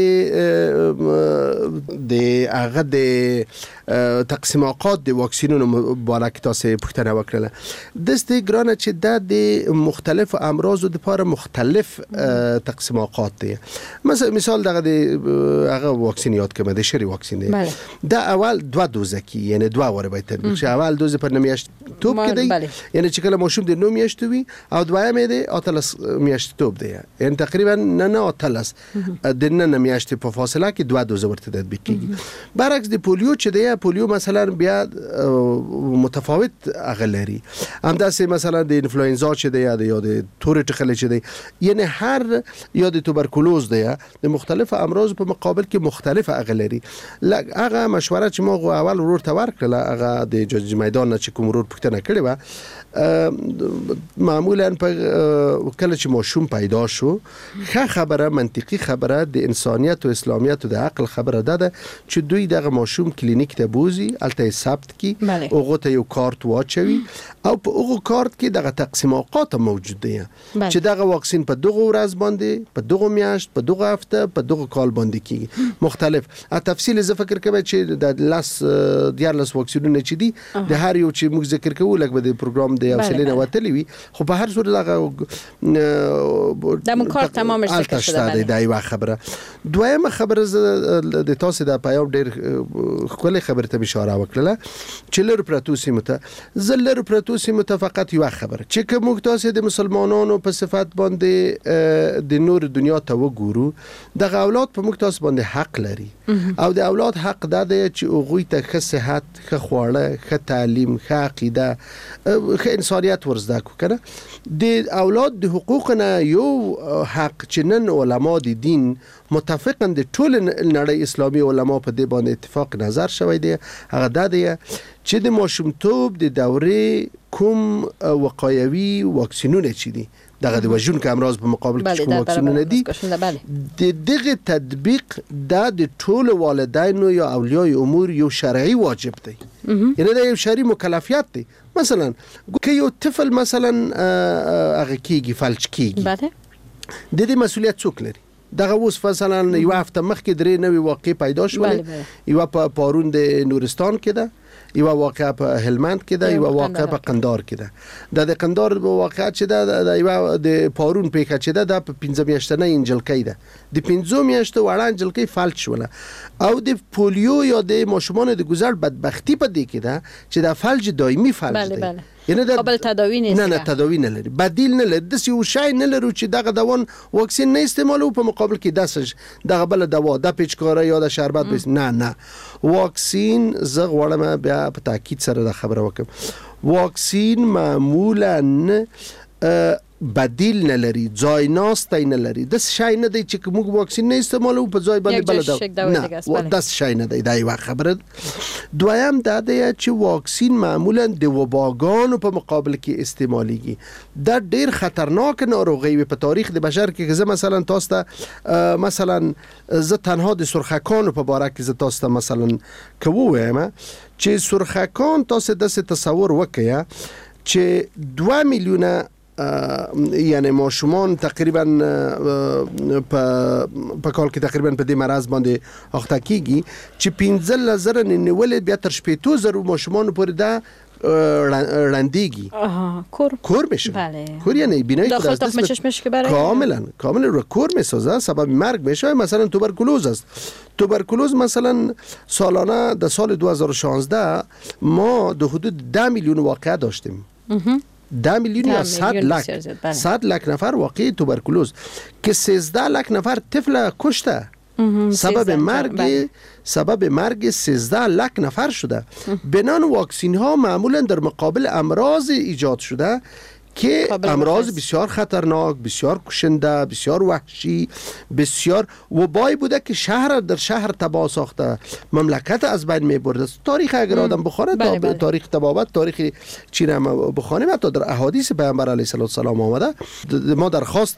د هغه د تقسیم اوقات د واکسینونو بالک تاسو پوښتنه وکړه. دسته ګرانه چې د مختلف امراض د لپاره مختلف تقسیم اوقات دي. مثلا مثال دغه د هغه واکسین یاد کړم د شری واکسین دی. د اول دوه دوزه کی یعنی دوه واره باید تطبیق شي. اول دوزه پر نمیاشت توپ کې دی یعنی چې کله ماشوم د نو میاشت وي او دویم دی اتلس میاشت توپ دی یعنی تقریبا نه نه اتلس د نه میاشت په فاصله کې دوه دوزه ورته تطبیق کیږي. برعکس د پولیو چې دی پولیو مثلا بیا متفاوت اغلری همداسې مثلا د انفلوئنزا چې دی یا د تور ټخل چې دی یعنی هر یا د توبرکولوز دی د مختلف امراض په مقابل کې مختلف اغلری. هغه مشوره چې ما اول ورور ته ورکړه هغه د جج میدان نه چې کوم ورور پوښتنه کړې و معمولا په کله چې ماشوم پیدا شو ښه خبره منطقي خبره د انسانیت او اسلامیت او د عقل خبره ده چې دوی دغه ماشوم کلینیک ته بوزي، الته ثبت کی، هغه ته یو کارت واچوي او په هغه کارت کې دغه تقسیم اوقات موجود دي چې دغه واکسین په دغه ورځ باندې، په دغه میاشت، په دغه هفته، په دغه کال باندې کیږي مختلف. ا تفصیل زه فکر کوم چې د لاس دیارلس واکسینونه چې دي د هر یو چې موږ ذکر کوو لکه د پروګرام د حوصله وتلی وي، خو په هر صورت دغه د مو کار تمام ذکر شده. دا یو خبره. دویمه خبره د تاسو د پیام ډیر خپل خبره ته اشاره وکړه چې لر پراتو سیمه ته زلر پراتو سیمه ته فقط یو خبره چې کوم تاسو د مسلمانانو په صفات باندې د نور دنیا ته وګورو، د اولاد په موږ تاسو باندې حق لري او د اولاد حق دا دی چې هغه ته ښه صحت، ښه خواړه، ښه تعلیم، ښه عقیده، ښه انسانیت ورزده کو کنه. د اولاد د حقوق نه یو حق چې نن علما د دین متفقاً د ټول نړۍ اسلامي علما په دې باندې اتفاق نظر شوی دی، هغه دا دی چې د ماشومتوب د دورې کوم وقایوي واکسینونه چې دي دغه د وژونکو امراض په مقابل کې کوم واکسینونه دي د دغه تطبیق د ټول والدینو یا اولیاء امور یو شرعي واجب دی، یعنی دا یو شرعي مکلفیت دی. مثلا که یو طفل مثلا هغه کیږي فلج کیږي د دې مسؤلیت څوک لري؟ دغه اوس مثلا یو هفته مخکې درې نوې واقع پیدا شولې، یو په پارون د نورستان کې ده، یو واقع په هلمند کې ده، یو واقع په قندار کې ده. د قندار واقع چې ده د یو د پارون پیښه چې ده د پنځه میاشتنۍ انجلکۍ ده، د پنځه میاشتو وړه انجلکۍ فلج شوله او د پولیو یا د ماشومان د گذر بدبختی په دې کې ده چې د فلج دایمي فلج ده، یعنی دا قابل تداوی نیست. نه نه تداوی نه لري، بدیل نه لري، د یو شی نه لري چې دغه دوان واکسین نه استعمالو په مقابل کې داسج دغه بل دوا د پیچکاره یا د شربت بس نه نه واکسین زه غواړم بیا په تاکید سره د خبره وکم. واکسین معمولا بدیل نه لري، ځای ناستی نه لري، د شای نه دی چې موږ واکسین نه استعمالو په ځای باندې بل نه د شای نه دی. دا یو خبره. دویم دا دی چې واکسین معمولا د وباګانو په مقابل کې استعمالیږي. دا ډیر خطرناک ناروغي په تاریخ د بشر کې. زه مثلا تاسو ته مثلا زه تنها د سرخکانو په باره کې زه تاسو ته مثلا کوم چې سرخکان تاسو د تصور وکیا چې دوه میلیونه یعنی ماشومان تقریبا په په کال کې تقریبا په دې مرض باندې اخته کیږي چې پنځه زره نیولې بیا تر شپږ زره ماشومان پورې دا رندگی کور کور میشه بله. کور یعنی بینایی داخل تخم چشمش که برای کاملا کاملا رو کور میسازه، سبب مرگ میشه. مثلا توبرکولوز است. توبرکولوز مثلا سالانه در سال دو هزار و شانزده ما در حدود ده میلیون واقعه داشتیم. ده میلیون یا صد لک صد لک نفر واقعی توبرکولوز که سیزده لک نفر طفل کشته. سبب مرگ سبب مرگ سیزده لک نفر شده. بنان واکسین ها معمولا در مقابل امراض ایجاد شده که امراض بسیار خطرناک، بسیار کشنده، بسیار وحشی، بسیار وبایی بوده که شهر در شهر تباه ساخته، مملکت از بین میبرده. تاریخ اگر آدم بخونه بله بله. تاریخ تبابت، تاریخ چین هم بخونه حتی در احادیث پیامبر علیه السلام آمده. ما درخواست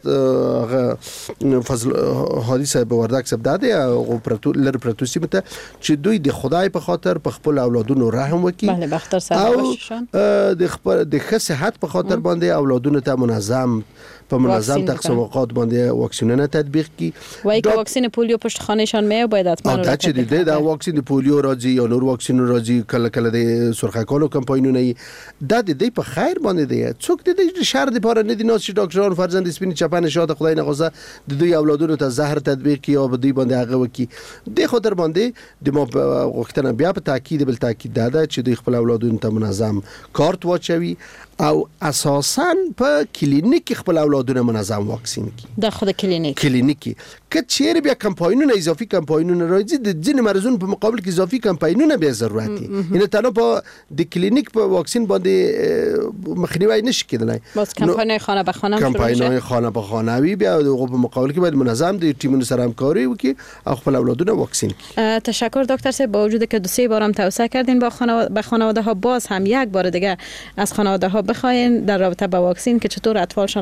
فضل حدیث بوردک سب داده او پرتو لر پرتوسی مته چې دوی د خدای په خاطر په خپل اولادونو رحم وکړي. بله بختر سره باششان. د خپل د ښه صحت په خاطر باندې اولادونو ته منظم په منظم تقسیم اوقات باندې واکسینونه تطبیق کی. وای که واکسین پولیو پشت خانهشان میه باید حتما دا چې دی دا واکسین پولیو راځي یا نور واکسین راځي کله کله د سرخکانو کمپاینونه دا د دې په خیر باندې دی. څوک د شهر د پاره نه دي ناس چې ډاکټران فرزند سپین چپن شاده خدای نغوزه د دوی اولادونو ته زهر تطبیق کی او دوی باندې هغه وکي. د خاطر باندې د ما وختنه بیا په تاکید بل تاکید داده چې دوی خپل اولادونو ته منظم کارت واچوي او اساساً په کلینیک خپل اولادونه منظم واکسین کی. د خود کلینیک کلینیکی که چیرې بیا کمپاینونه اضافي کمپاینونه راځي د ځینې مرزونو په مقابل کې اضافي کمپاینونه به ضرورت دي. یعنی تنها په د کلینیک په واکسین باندې مخنیوي نشي کېدلای. باز کمپاینونه خانه به خانه شروع کمپاینونه خانه به خانه وي بیا د په مقابل کې باید منظم د ټیمونو سره همکاري وکړي او خپل اولادونه واکسین کی. تشکر دکتر صاحب. با وجود که دو سه بارم توصیه کردین با خانواده به خانواده ها باز هم یک بار دیگه از خانواده ها بخواین در رابطه با واکسین که چطور اطفالشان در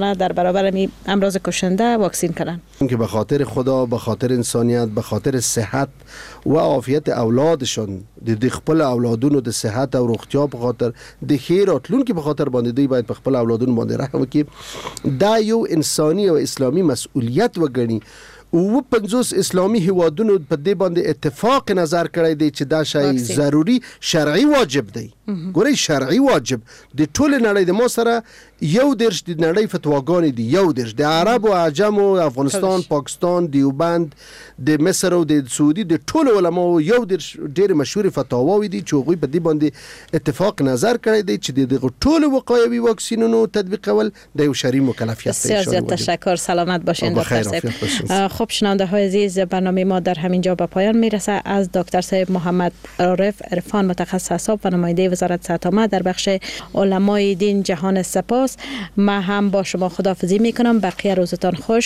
برابر می امراض کشنده واکسین کردن که به خاطر خدا، به خاطر انسانیت، به خاطر صحت و عافیت اولادشون د خپل اولادونو د صحت او روغتیا په خاطر د خیر راتلونکي په خاطر باندې دوی باید په خپل اولادونو باندې رحم وکړي. دا یو انساني او اسلامي مسؤلیت وګڼي. او پنځوس اسلامي هیوادونو په دې باندې اتفاق نظر کړی دی چې دا شی ضروری شرعي واجب دی. ګورئ شرعي واجب د ټول نړۍ د ما سره یو درش د نړۍ فتواګانې دي، یو درش د عرب او عجم او افغانستان، پاکستان، دیوبند، د مصر او د سعودي د ټول علماو یو درش ډېر مشهور فتاواوي دي چې هغوی په دې باندې اتفاق نظر کړی دی چې د ټول وقایوي واکسینونو تطبیقول د یو شرعي مکلفیت دی. بسیار زیاد تشکر. سلامت باشین دکتر صاحب. خب شنونده های عزیز، برنامه ما در همین جا به پایان میرسه. از دکتر صاحب محمد عارف عرفان، متخصص اعصاب و نماینده وزارت صحت عامه در بخش علمای دین جهان سپاس. من هم با شما خداحافظی میکنم. بقیه روزتان خوش.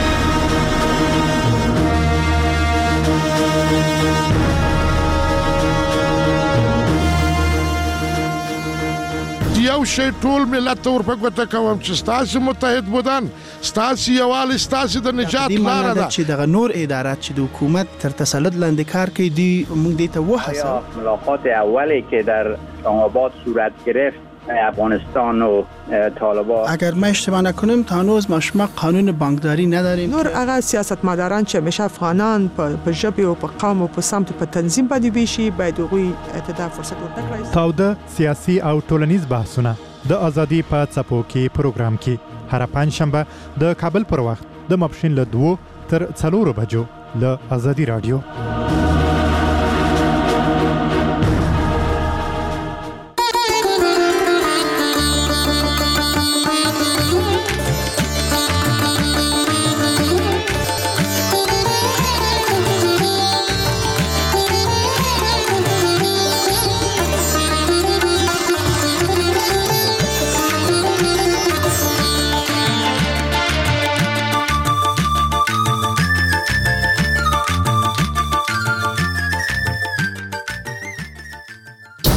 یو شی ټول ملت ته ورپګوته کوم چې ستاسو متحد بودن، ستاسو یووالی، ستاسو د نجات لاره ده. چې دغه نور ادارات چې د حکومت تر تسلط لاندې کار کوي دی موږ دې ته وهڅوو. ملاقات اولی که در اسلام آباد صورت گرفت افغانستان و طالبان، اگر ما اشتباه نکنیم تا هنوز ما شما قانون بانکداری نداریم. نور هغه سیاستمداران چې همیشه افغانان په ژبه او په قوم او په سمت په تنظیم باندې ویشي باید هغوی ته فرصت ورکړي. تاوده سیاسي او ټولنیز بحثونه د ازادي په څپو کې پروګرام کې هر پنځ شنبه د کابل پر وخت د ماپښین له دوه تر څلورو بجو له ازادي رادیو.